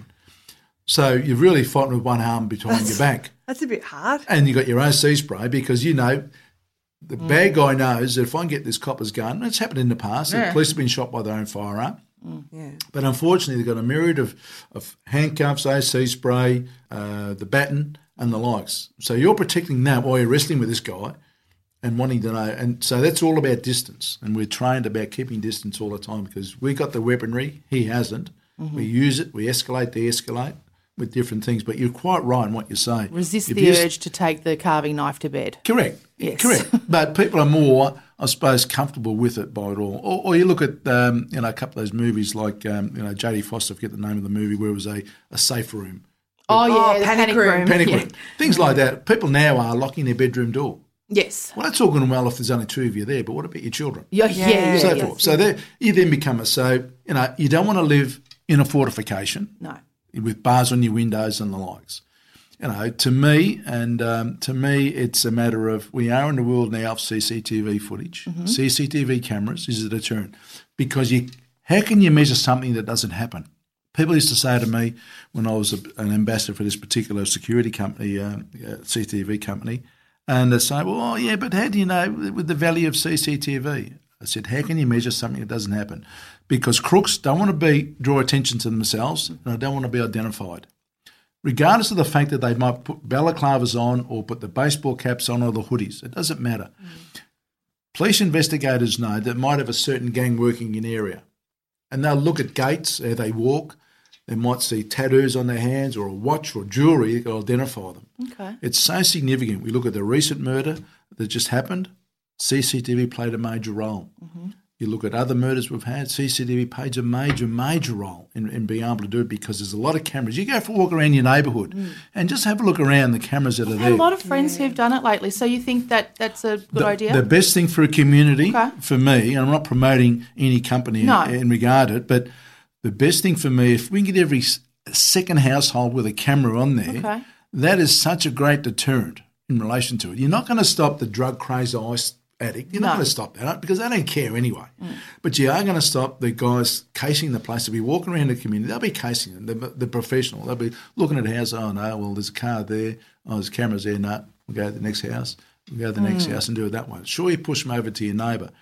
So you're really fighting with one arm behind That's- your back. That's a bit hard. And you got your O C spray because you know the Mm. bad guy knows that if I can get this copper's gun, it's happened in the past. The Yeah. police have been shot by their own firearm. Yeah. But unfortunately, they've got a myriad of, of handcuffs, O C spray, uh, the baton, and the likes. So you're protecting that while you're wrestling with this guy and wanting to know. And so that's all about distance. And we're trained about keeping distance all the time because we got the weaponry, he hasn't. Mm-hmm. We use it, we escalate, de-escalate with different things. But you're quite right in what you say. resist If the you s- urge to take the carving knife to bed? Correct. Yes. Correct. But people are more, I suppose, comfortable with it by it all. Or, or you look at, um, you know, a couple of those movies like, um, you know, Jodie Foster, I forget the name of the movie, where it was a, a safe room. Oh, yeah, Oh, the panic panic, room. room. Panic Yeah. room. Things like that. People now are locking their bedroom door. Yes. Well, that's all good and well if there's only two of you there, but what about your children? Yeah, yeah, yeah. so yeah. forth. So there, you then become a, so, you know, you don't want to live in a fortification No. with bars on your windows and the likes. You know, to me, and um, to me, it's a matter of we are in the world now of C C T V footage. Mm-hmm. C C T V cameras is a deterrent because you, how can you measure something that doesn't happen? People used to say to me when I was a, an ambassador for this particular security company, uh, uh, C C T V company, and they say, well, oh, yeah, but how do you know with the value of C C T V? I said, how can you measure something that doesn't happen? Because crooks don't want to be draw attention to themselves and they don't want to be identified. Regardless of the fact that they might put balaclavas on or put the baseball caps on or the hoodies, it doesn't matter. Mm. Police investigators know that might have a certain gang working in area and they'll look at gaits, how they walk, they might see tattoos on their hands or a watch or jewellery that will identify them. Okay. It's so significant. We look at the recent murder that just happened, C C T V played a major role. Mm-hmm. You look at other murders we've had, C C T V plays a major, major role in, in being able to do it because there's a lot of cameras. You go for a walk around your neighbourhood mm. and just have a look around the cameras that are I've there. had a lot of friends who've done it lately. So you think that that's a good the, idea? The best thing for a community, Okay. for me, and I'm not promoting any company No. in, in regard to it, but the best thing for me, if we can get every s- second household with a camera on there, Okay. that is such a great deterrent in relation to it. You're not going to stop the drug crazed ice addict. You're not No. going to stop that because they don't care anyway. Mm. But you are going to stop the guys casing the place. They'll be walking around the community. They'll be casing them. They're, they're professional. They'll be looking at a house. Oh, no, well, there's a car there. Oh, there's cameras there. No, we'll go to the next house. We'll go to the next Mm. house and do it that way. Sure, you push them over to your neighbour.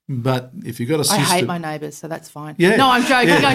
But if you've got a I system... hate my neighbours, so that's fine. Yeah. No, I'm joking. Yeah.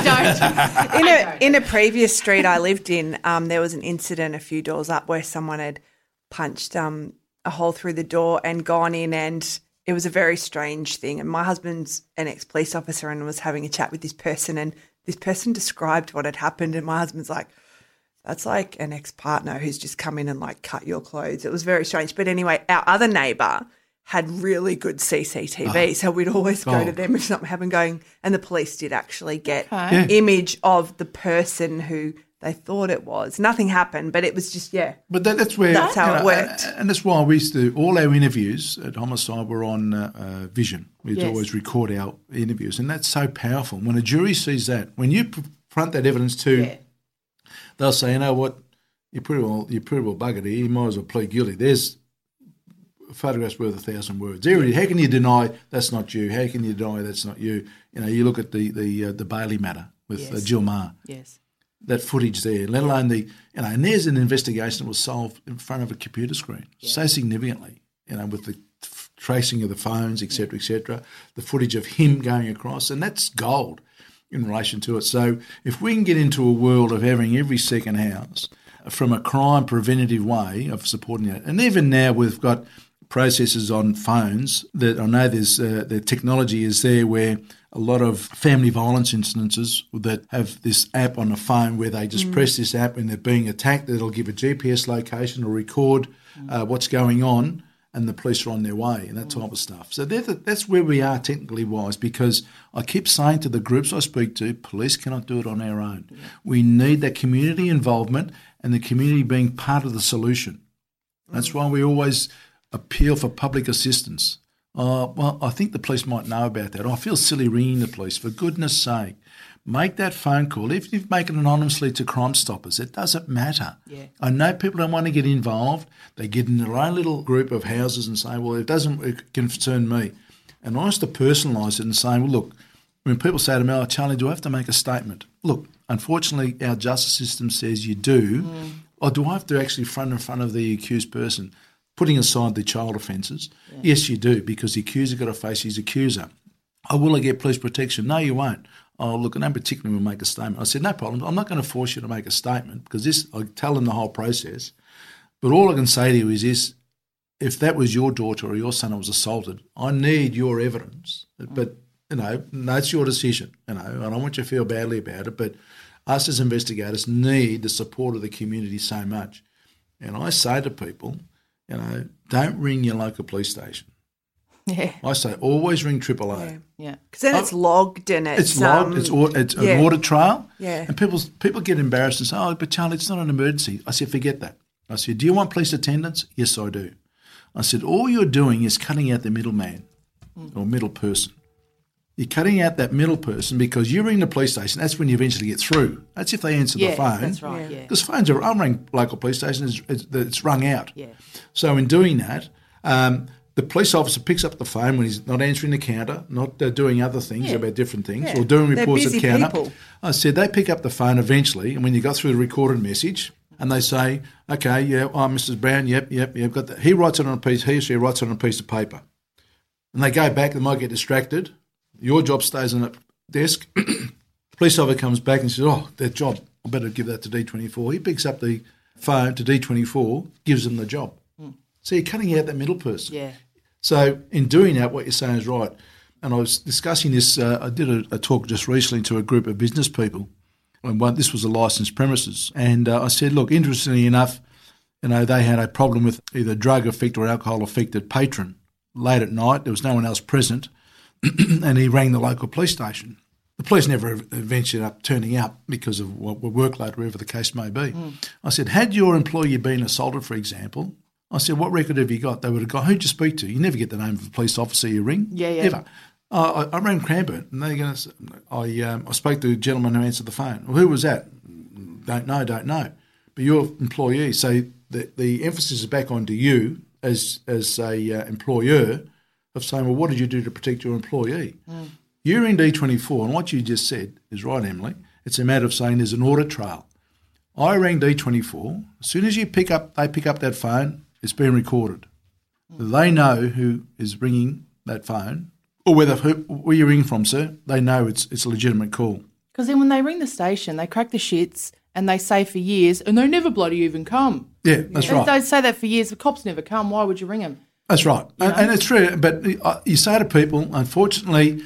I don't. In a in a previous street I lived in, um, there was an incident a few doors up where someone had punched um, a hole through the door and gone in, and it was a very strange thing. And my husband's an ex-police officer and was having a chat with this person, and this person described what had happened, and my husband's like, that's like an ex-partner who's just come in and like cut your clothes. It was very strange. But anyway, our other neighbour had really good C C T V, oh, so we'd always go God. to them if something happened going, and the police did actually get okay. yeah. image of the person who they thought it was. Nothing happened, but it was just, yeah. But that, that's where... That's how you know, it worked. And that's why we used to... All our interviews at Homicide were on uh, uh, Vision. We'd yes. always record our interviews, and that's so powerful. When a jury sees that, when you front that evidence to... Yeah. They'll say, you know what, you're pretty well, you're pretty well buggered here, you might as well plead guilty. There's... photographs worth a thousand words. Everybody, how can you deny that's not you? How can you deny that's not you? You know, you look at the the uh, the Bailey matter with yes. uh, Jill Maher. Yes. That footage there, let alone the, you know, and there's an investigation that was solved in front of a computer screen yeah. so significantly, you know, with the f- tracing of the phones, et cetera, et cetera, the footage of him going across, and that's gold in relation to it. So if we can get into a world of having every second house from a crime preventative way of supporting that, and even now we've got processes on phones that I know there's uh, the technology is there where a lot of family violence incidences that have this app on the phone where they just mm. press this app and they're being attacked, it'll give a G P S location or record uh, what's going on, and the police are on their way and that mm. type of stuff. So the, that's where we are technically wise, because I keep saying to the groups I speak to, police cannot do it on our own. Yeah. We need that community involvement and the community being part of the solution. Mm. That's why we always appeal for public assistance. Uh, well, I think the police might know about that. I feel silly ringing the police. For goodness sake, make that phone call. If you make it anonymously to Crime Stoppers, it doesn't matter. Yeah. I know people don't want to get involved. They get in their own little group of houses and say, well, it doesn't concern me. And I used to personalise it and say, well, look, when people say to me, oh, Charlie, do I have to make a statement? Look, unfortunately, our justice system says you do. Mm. Or do I have to actually front in front of the accused person? Putting aside the child offences, yeah. yes, you do, because the accuser got to face his accuser. Oh, will I get police protection? No, you won't. Oh, look, I don't particularly will make a statement. I said, no problem. I'm not going to force you to make a statement, because this, I tell them the whole process. But all I can say to you is this: if that was your daughter or your son who was assaulted, I need your evidence. But, you know, that's your decision, you know, and I want you to feel badly about it. But us as investigators need the support of the community so much. And I say to people, you know, don't ring your local police station. Yeah. I say always ring triple A. Yeah. Yeah. Because then it's logged and it's... It's logged, um, it's, au- it's yeah. an audit trail. Yeah. And people people get embarrassed and say, oh, but Charlie, it's not an emergency. I said, forget that. I said, do you want police attendance? Yes, I do. I said, all you're doing is cutting out the middleman mm. or middle person. You're cutting out that middle person, because you ring the police station, that's when you eventually get through. That's if they answer yeah, the phone. That's right, yeah. Because phones are, I ring local police stations, it's, it's rung out. Yeah. So in doing that, um, the police officer picks up the phone when he's not answering the counter, not uh, doing other things yeah. about different things, yeah. or doing They're reports busy at counter. people. I said they pick up the phone eventually, and when you got through the recorded message, and they say, okay, yeah, oh, Missus Brown, yep, yep, yep, got that. He writes it on a piece, he or she writes it on a piece of paper. And they go back, they might get distracted. Your job stays on that desk. Police officer comes back and says, oh, that job, I better give that to D twenty-four. He picks up the phone to D twenty-four, gives them the job. Mm. So you're cutting out that middle person. Yeah. So in doing that, what you're saying is right. And I was discussing this, uh, I did a, a talk just recently to a group of business people, and one, this was a licensed premises. And uh, I said, look, interestingly enough, you know, they had a problem with either drug effect or alcohol affected patron. Late at night, there was no one else present, and he rang the local police station. The police never eventually ended up turning up because of what workload, wherever the case may be. Mm. I said, had your employee been assaulted, for example, I said, what record have you got? They would have gone, who'd you speak to? You never get the name of the police officer you ring. Yeah, yeah. Ever. Uh, I, I rang Cranbourne, and they're going to. I um, I spoke to a gentleman who answered the phone. Well, who was that? Don't know, don't know. But your employee, so the the emphasis is back onto you as as a uh, employer of saying, well, what did you do to protect your employee? Mm. You're in D twenty-four, and what you just said is right, Emily. It's a matter of saying there's an audit trail. I rang D twenty-four. As soon as you pick up, they pick up that phone. It's been recorded. Mm. They know who is ringing that phone. or whether who, where you're ringing from, sir, they know it's it's a legitimate call. Because then when they ring the station, they crack the shits and they say for years, and they never bloody even come. Yeah, that's They- right. They say that for years. The cops never come. Why would you ring them? That's right. And, and it's true. But uh, you say to people, unfortunately,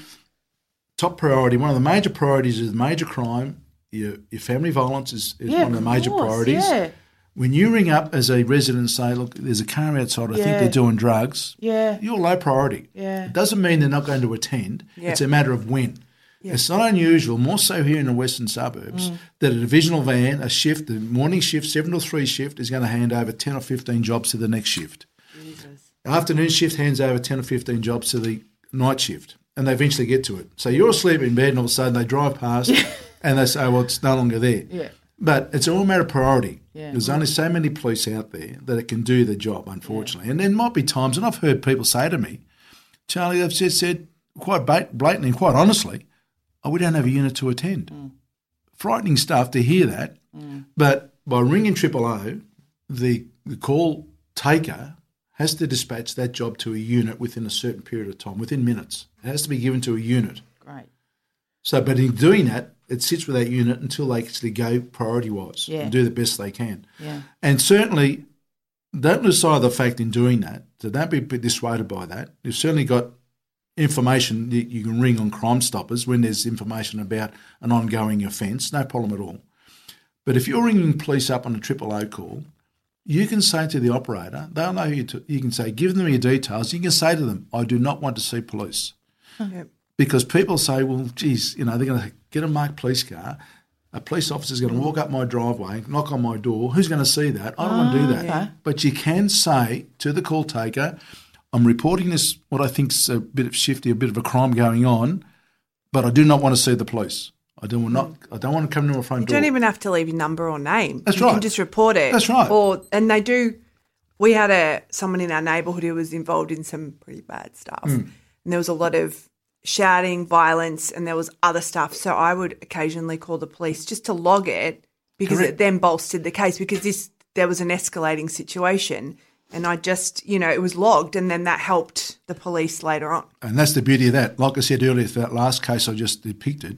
top priority, one of the major priorities is major crime. Your, your family violence is, is Yeah, one of the of major course, priorities. yeah. When you ring up as a resident and say, look, there's a car outside, I think Yeah. they're doing drugs, Yeah. you're low priority. Yeah. It doesn't mean they're not going to attend. Yeah. It's a matter of when. Yeah. It's not unusual, more so here in the western suburbs, Mm. that a divisional van, a shift, the morning shift, seven to three shift, is going to hand over ten or fifteen jobs to the next shift. Jesus. Afternoon shift hands over ten or fifteen jobs to the night shift, and they eventually get to it. So you're asleep in bed, and all of a sudden they drive past, and they say, well, it's no longer there. Yeah. But it's all a matter of priority. Yeah. There's only so many police out there that it can do the job, unfortunately. Yeah. And there might be times, and I've heard people say to me, Charlie, they've just said quite blatantly, quite honestly, oh, we don't have a unit to attend. Mm. Frightening stuff to hear that. Mm. But by ringing Triple O, the, the call taker has to dispatch that job to a unit within a certain period of time, within minutes. It has to be given to a unit. Great. So, but in doing that, it sits with that unit until they actually go priority-wise Yeah. and do the best they can. Yeah. And certainly, don't lose sight of the fact in doing that, so don't be dissuaded by that. You've certainly got information that you can ring on Crime Stoppers when there's information about an ongoing offence, no problem at all. But if you're ringing police up on a triple O call, you can say to the operator, they'll know who you, to, you can say, give them your details, you can say to them, I do not want to see police. Yep. Because people say, well, geez, you know, they're going to get a marked police car, a police officer's going to walk up my driveway, knock on my door, who's going to see that? I don't oh, want to do that. Okay. But you can say to the call taker, I'm reporting this, what I think is a bit of shifty, a bit of a crime going on, but I do not want to see the police. I don't want not. I don't want to come to my front you door. You don't even have to leave your number or name. That's you right. You can just report it. That's right. Or and they do. We had a someone in our neighbourhood who was involved in some pretty bad stuff, mm. and there was a lot of shouting, violence, and there was other stuff. So I would occasionally call the police just to log it because Correct. It then bolstered the case because this there was an escalating situation. And I just, you know, it was logged and then that helped the police later on. And that's the beauty of that. Like I said earlier, for that last case I just depicted,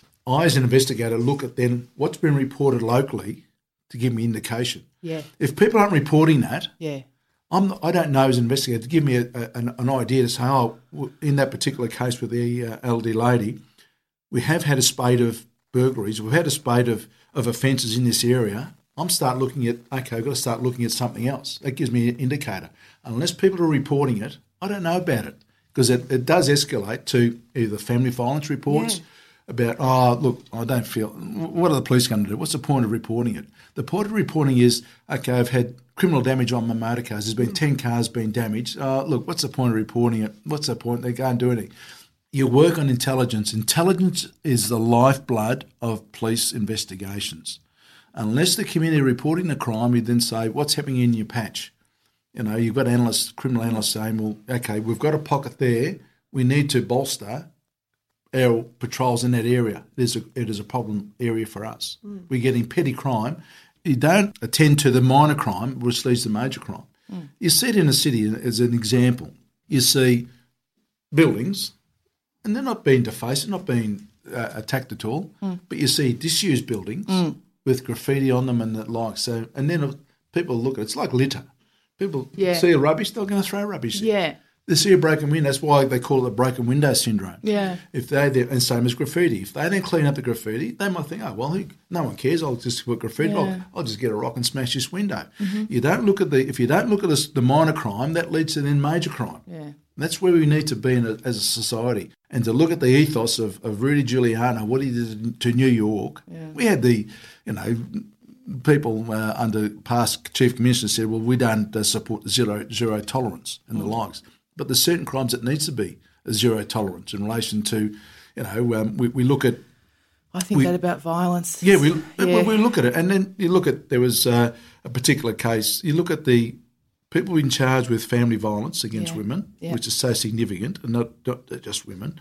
I as an investigator look at then what's been reported locally to give me indication. Yeah. If people aren't reporting that, yeah, I'm, I don't know as an investigator to give me a, a, an, an idea to say, oh, in that particular case with the uh, elderly lady, we have had a spate of burglaries, we've had a spate of, of offences in this area. I'm start looking at, okay, I've got to start looking at something else. That gives me an indicator. Unless people are reporting it, I don't know about it because it, it does escalate to either family violence reports yeah. about, oh, look, I don't feel, what are the police going to do? What's the point of reporting it? The point of reporting is, okay, I've had criminal damage on my motor cars. There's been ten cars being damaged. Oh, look, what's the point of reporting it? What's the point? They can't do anything. You work on intelligence. Intelligence is the lifeblood of police investigations. Unless the community are reporting the crime, you then say, what's happening in your patch? You know, you've got analysts, criminal analysts saying, well, okay, we've got a pocket there. We need to bolster our patrols in that area. It is a, it is a problem area for us. Mm. We're getting petty crime. You don't attend to the minor crime, which leads to major crime. Mm. You see it in a city as an example. You see buildings, and they're not being defaced, they're not being uh, attacked at all, mm. but you see disused buildings, mm. with graffiti on them and the like. So, and then people look at it. It's like litter. People yeah. see a rubbish, they're going to throw rubbish. Yeah. They see a broken window. That's why they call it the broken window syndrome. Yeah. If they and same as graffiti. If they then clean up the graffiti, they might think, oh well, who, no one cares. I'll just put graffiti. Yeah. I'll, I'll just get a rock and smash this window. Mm-hmm. You don't look at the if you don't look at the, the minor crime, that leads to then major crime. Yeah. That's where we need to be in a, as a society, and to look at the ethos of, of Rudy Giuliani, what he did to New York. Yeah. We had the, you know, people uh, under past chief commissioners said, well, we don't uh, support zero zero tolerance and mm. the likes. But there's certain crimes that needs to be a zero tolerance in relation to, you know, um, we, we look at. I think we, that about violence. Yeah, we yeah. we look at it, and then you look at there was uh, a particular case. You look at the people in charge with family violence against yeah. women, yeah. which is so significant, and not, not just women.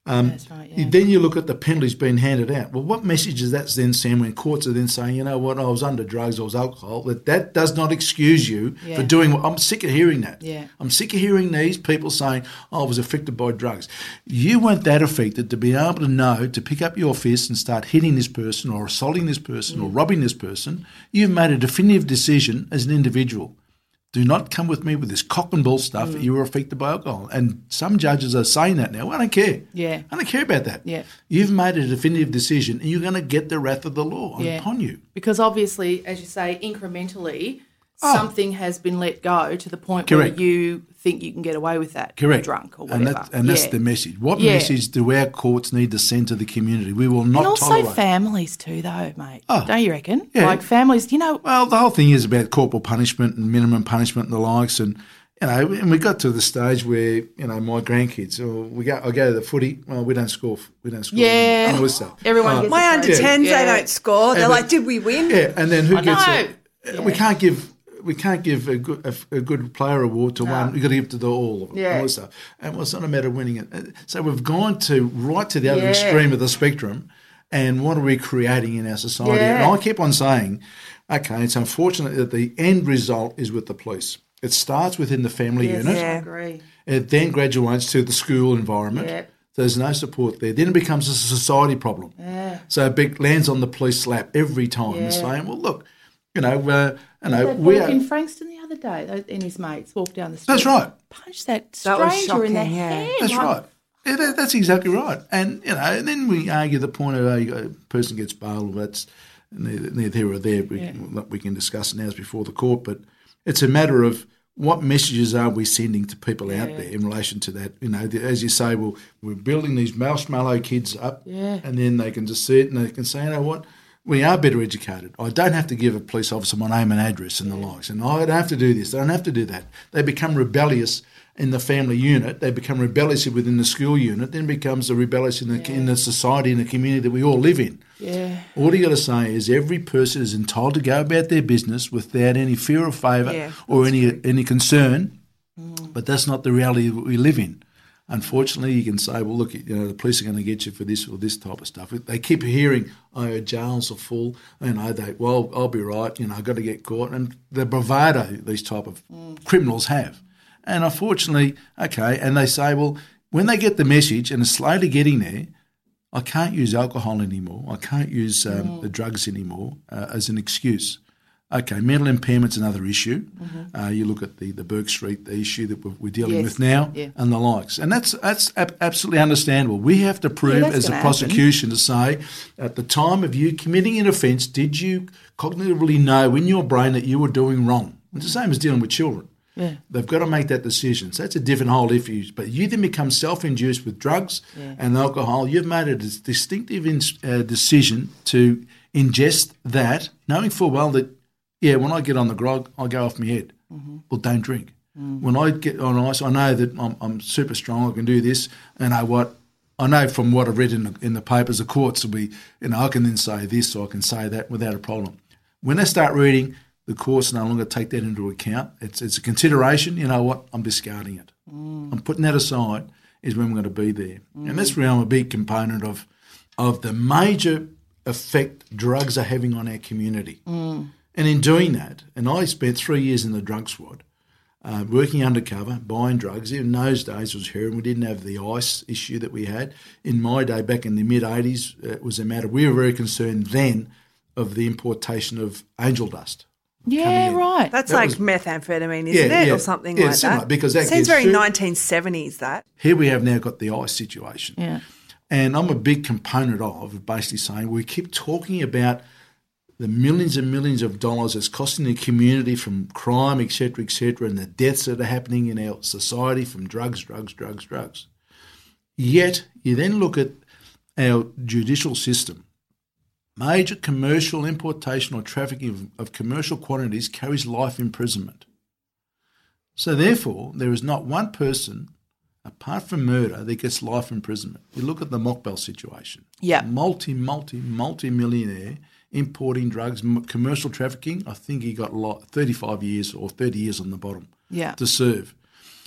Um, That's right, yeah. Then you look at the penalties being handed out. Well, what message is that then, Sam, when courts are then saying, you know what, I was under drugs, I was alcohol, that that does not excuse you Yeah. for doing what, I'm sick of hearing that. Yeah. I'm sick of hearing these people saying, oh, I was affected by drugs. You weren't that affected to be able to know, to pick up your fist and start hitting this person or assaulting this person or robbing this person. You've made a definitive decision as an individual. Do not come with me with this cock and bull stuff that you were affected by alcohol. And some judges are saying that now. Well, I don't care. Yeah. I don't care about that. Yeah. You've made a definitive decision and you're going to get the wrath of the law Yeah. upon you. Because obviously, as you say, incrementally, Oh. something has been let go to the point Correct. where you think you can get away with that. Correct. Drunk or whatever. And, that, and that's Yeah. the message. What Yeah. message do our courts need to send to the community? We will not And also tolerate. families too, though, mate. Oh. Don't you reckon? Yeah. Like families, you know. Well, the whole thing is about corporal punishment and minimum punishment and the likes, and you know, and we got to the stage where you know my grandkids, or we go, I go to the footy. Well, we don't score, we don't score. Yeah. and all this stuff. Everyone Uh, gets My a under trophy. tens, Yeah. they don't score. They're And like, the- did we win? Yeah, and then who I gets know. it? We can't give. We can't give a good a, a good player award to one. We've got to give it to the, all of them. Yeah. All this stuff. And well, it's not a matter of winning it. So we've gone to right to the other Yeah. extreme of the spectrum. And what are we creating in our society? Yeah. And I keep on saying, okay, it's unfortunate that the end result is with the police. It starts within the family Yes, unit. I Yeah. agree. It then graduates to the school environment. Yeah. There's no support there. Then it becomes a society problem. Yeah. So it be- lands on the police lap every time. Yeah. And saying, well, look, you know, uh, you know, That we bloke are. in Frankston the other day, those- and his mates walked down the street. That's right. Punched that That was stranger in the shocking, yeah. head. That's like- right. Yeah, that, that's exactly right. And you know, and then we argue the point of oh, you got- a person gets bail. That's neither, neither here or there. We, Yeah. can, we can discuss it now as before the court, but it's a matter of what messages are we sending to people out Yeah. there in relation to that. You know, the, as you say, well, we're building these marshmallow kids up, Yeah. and then they can just see it and they can say, you know what. We are better educated. I don't have to give a police officer my name and address and the likes. And I don't have to do this. I don't have to do that. They become rebellious in the family unit. They become rebellious within the school unit. Then becomes a rebellious in the, Yeah. in the society and the community that we all live in. Yeah. All you got to say is every person is entitled to go about their business without any fear or favour Yeah, or any any concern. But that's not the reality that we live in. Unfortunately, you can say, well, look, you know, the police are going to get you for this or this type of stuff. They keep hearing, oh, jails are full. You know, they, well, I'll be right. You know, I've got to get caught. And the bravado these type of criminals have. And unfortunately, okay, and they say, well, when they get the message and it's slowly getting there, I can't use alcohol anymore. I can't use um, the drugs anymore uh, as an excuse. Okay, mental impairment's another issue. Mm-hmm. Uh, you look at the, the Burke Street, the issue that we're, we're dealing Yes, with now yeah. and the likes. And that's that's ab- absolutely understandable. We have to prove that's as a gonna prosecution to say, at the time of you committing an offence, did you cognitively know in your brain that you were doing wrong? It's the same as dealing with children. Yeah. They've got to make that decision. So that's a different whole issue. But you then become self-induced with drugs Yeah. and alcohol. You've made a dis- distinctive in, uh, decision to ingest that, knowing full well that, yeah, when I get on the grog, I go off my head. Mm-hmm. Well, don't drink. Mm. When I get on ice, I know that I'm, I'm super strong. I can do this. And I what I know from what I've read in the, in the papers, the courts will be, you know, I can then say this or I can say that without a problem. When they start reading, the courts no longer take that into account. It's it's a consideration. You know what? I'm discarding it. Mm. I'm putting that aside. Is when I'm going to be there, mm. and that's where I'm a big component of of the major effect drugs are having on our community. Mm. And in doing that, and I spent three years in the drug squad, uh, working undercover, buying drugs. In those days, it was heroin. We didn't have the ICE issue that we had. In my day, back in the mid eighties, it was a matter. We were very concerned then of the importation of angel dust. Yeah, right. That's That like was- methamphetamine, isn't Yeah, it? yeah. Or something Yeah, like similar, that. because that Seems gets very through- nineteen seventies, that. Here we have now got the ICE situation. Yeah. And I'm a big component of basically saying we keep talking about the millions and millions of dollars it's costing the community from crime, et cetera, et cetera, and the deaths that are happening in our society from drugs, drugs, drugs, drugs. Yet you then look at our judicial system. Major commercial importation or trafficking of, of commercial quantities carries life imprisonment. So therefore, there is not one person, apart from murder, that gets life imprisonment. You look at the Mockbell situation. Yeah. Multi, multi, multi-millionaire importing drugs, m- commercial trafficking. I think he got a lot, thirty-five years or thirty years on the bottom Yeah. to serve.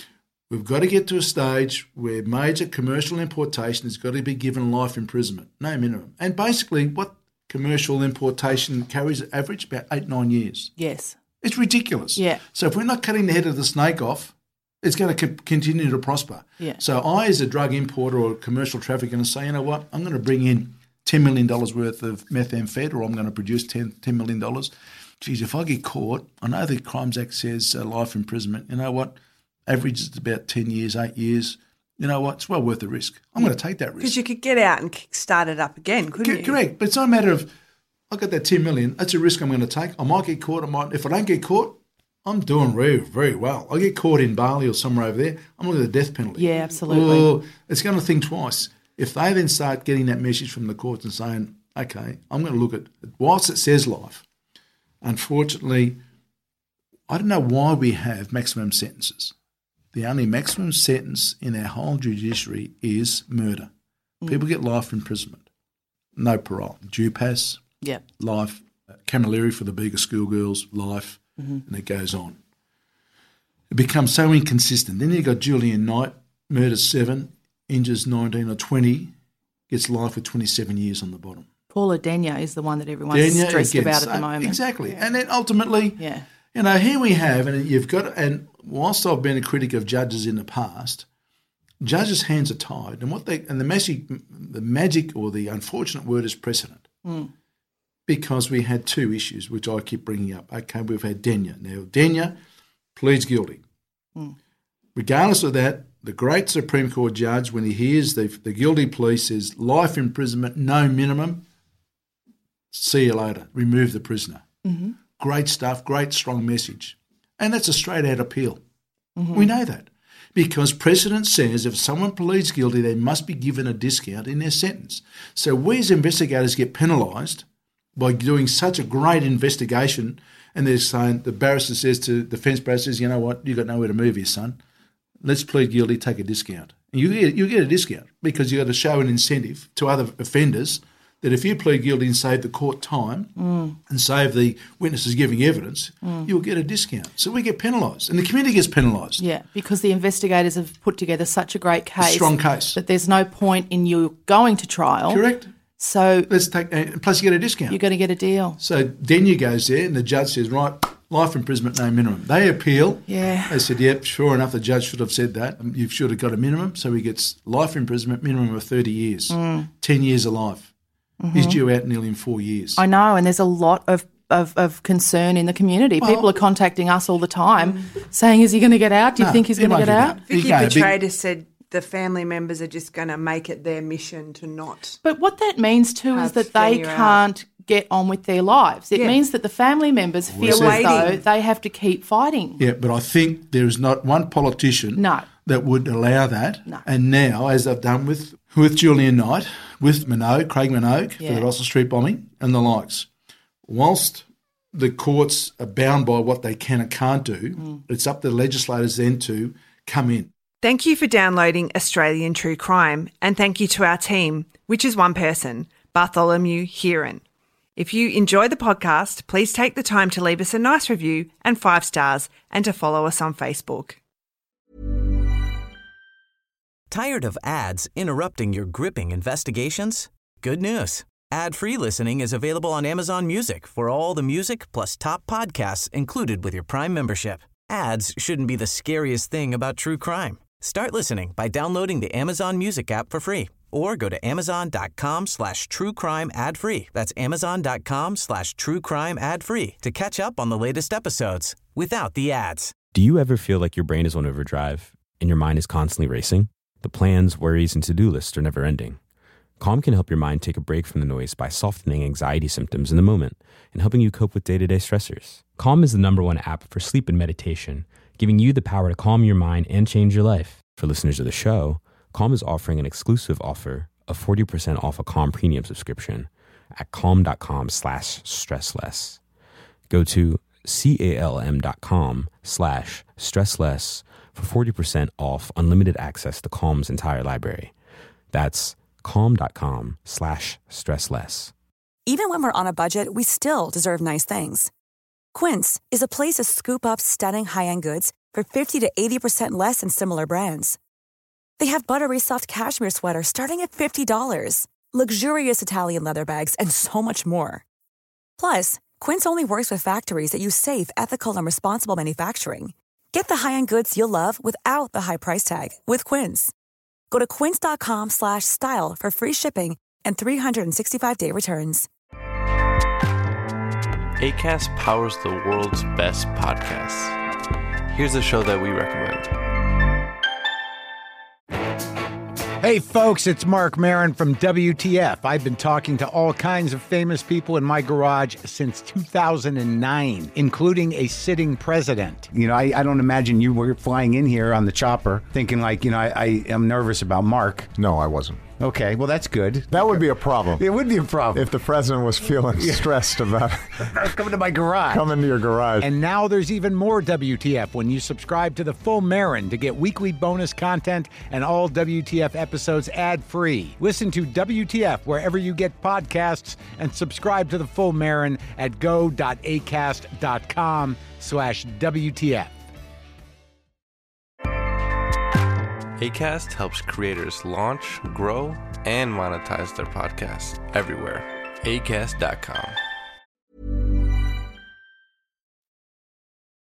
We've got to get to a stage where major commercial importation has got to be given life imprisonment, no minimum. And basically what commercial importation carries an average about eight, nine years. Yes. It's ridiculous. Yeah. So if we're not cutting the head of the snake off, it's going to co- continue to prosper. Yeah. So I, as a drug importer or commercial trafficker, going to say, you know what, I'm going to bring in ten million dollars worth of methamphetamine, or I'm going to produce ten, ten million dollars. Geez, if I get caught, I know the Crimes Act says uh, life imprisonment. You know what? Average is about ten years, eight years. You know what? It's well worth the risk. I'm going to take that risk. Because you could get out and start it up again, couldn't C- you? Correct. But it's not a matter of, I got that ten million, that's a risk I'm going to take. I might get caught. I might. If I don't get caught, I'm doing very, very well. I get caught in Bali or somewhere over there, I'm looking at the death penalty. Yeah, absolutely. Or it's going to think twice. If they then start getting that message from the courts and saying, okay, I'm going to look at, whilst it says life, unfortunately, I don't know why we have maximum sentences. The only maximum sentence in our whole judiciary is murder. Mm. People get life imprisonment, no parole. Dupas, yep. life. Camilleri for the Bega schoolgirls, life, mm-hmm. and it goes on. It becomes so inconsistent. Then you've got Julian Knight, murders seven, injures nineteen or twenty, gets life with twenty-seven years on the bottom. Paula Denya is the one that everyone's Denya stressed gets, about at the uh, moment. Exactly. And then ultimately, yeah. you know, here we have, and you've got, and whilst I've been a critic of judges in the past, judges' hands are tied. And what they, and the magic, the magic or the unfortunate word is precedent. Mm. Because we had two issues, which I keep bringing up. Okay, we've had Denya. Now, Denya pleads guilty. Mm. Regardless of that, the great Supreme Court judge, when he hears the, the guilty plea, says life imprisonment, no minimum, see you later, remove the prisoner. Mm-hmm. Great stuff, great strong message. And that's a straight-out appeal. Mm-hmm. We know that. Because precedent says if someone pleads guilty, they must be given a discount in their sentence. So we as investigators get penalised by doing such a great investigation, and they're saying, the barrister says to the defence barrister, says, you know what, you've got nowhere to move here, son. Let's plead guilty, take a discount. And you get, you get a discount because you've got to show an incentive to other offenders that if you plead guilty and save the court time mm. and save the witnesses giving evidence, mm. you'll get a discount. So we get penalised, and the community gets penalised. Yeah, because the investigators have put together such a great case. A strong case. That there's no point in you going to trial. Correct. So let's take, uh, plus you get a discount. You're going to get a deal. So Denya goes there, and the judge says, right, life imprisonment, no minimum. They appeal. Yeah. They said, yep, sure enough, the judge should have said that. You should have got a minimum. So he gets life imprisonment, minimum of thirty years, mm. ten years of life. Mm-hmm. He's due out nearly in four years. I know, and there's a lot of, of, of concern in the community. Well, People are contacting us all the time saying, is he going to get out? Do you no, think he's going to get out? out? Vicky no, Petraeus big... said the family members are just going to make it their mission to not. But what that means too is that they can't out. get on with their lives. It yeah. means that the family members feel as waiting. though they have to keep fighting. Yeah, but I think there is not one politician no. that would allow that. No. And now, as they've done with, with Julian Knight, with Minogue, Craig Minogue yeah. for the Russell Street bombing and the likes, whilst the courts are bound by what they can and can't do, mm. it's up to the legislators then to come in. Thank you for downloading Australian True Crime, and thank you to our team, which is one person, Bartholomew Heron. If you enjoy the podcast, please take the time to leave us a nice review and five stars, and to follow us on Facebook. Tired of ads interrupting your gripping investigations? Good news. Ad-free listening is available on Amazon Music for all the music plus top podcasts included with your Prime membership. Ads shouldn't be the scariest thing about true crime. Start listening by downloading the Amazon Music app for free or go to amazon.com slash true crime ad free. That's amazon.com slash true crime ad free to catch up on the latest episodes without the ads. Do you ever feel like your brain is on overdrive and your mind is constantly racing? The plans, worries, and to-do lists are never ending. Calm can help your mind take a break from the noise by softening anxiety symptoms in the moment and helping you cope with day-to-day stressors. Calm is the number one app for sleep and meditation, giving you the power to calm your mind and change your life. For listeners of the show, Calm is offering an exclusive offer of forty percent off a Calm premium subscription at calm.com slash stressless. Go to calm.com slash stressless for forty percent off unlimited access to Calm's entire library. That's calm.com slash stressless. Even when we're on a budget, we still deserve nice things. Quince is a place to scoop up stunning high-end goods for fifty to eighty percent less than similar brands. They have buttery soft cashmere sweaters starting at fifty dollars, luxurious Italian leather bags, and so much more. Plus, Quince only works with factories that use safe, ethical, and responsible manufacturing. Get the high-end goods you'll love without the high price tag with Quince. Go to quince.com slash style for free shipping and three sixty-five day returns. Acast powers the world's best podcasts. Here's a show that we recommend. Hey folks, it's Mark Maron from W T F. I've been talking to all kinds of famous people in my garage since two thousand nine, including a sitting president. You know, I, I don't imagine you were flying in here on the chopper thinking like, you know, I, I am nervous about Mark. No, I wasn't. Okay, well, that's good. That would be a problem. It would be a problem. If the president was feeling stressed about coming to my garage. Coming to your garage. And now there's even more W T F when you subscribe to the Full Marin to get weekly bonus content and all W T F episodes ad-free. Listen to W T F wherever you get podcasts and subscribe to the Full Marin at go.acast.com slash WTF. Acast helps creators launch, grow, and monetize their podcasts everywhere. acast dot com.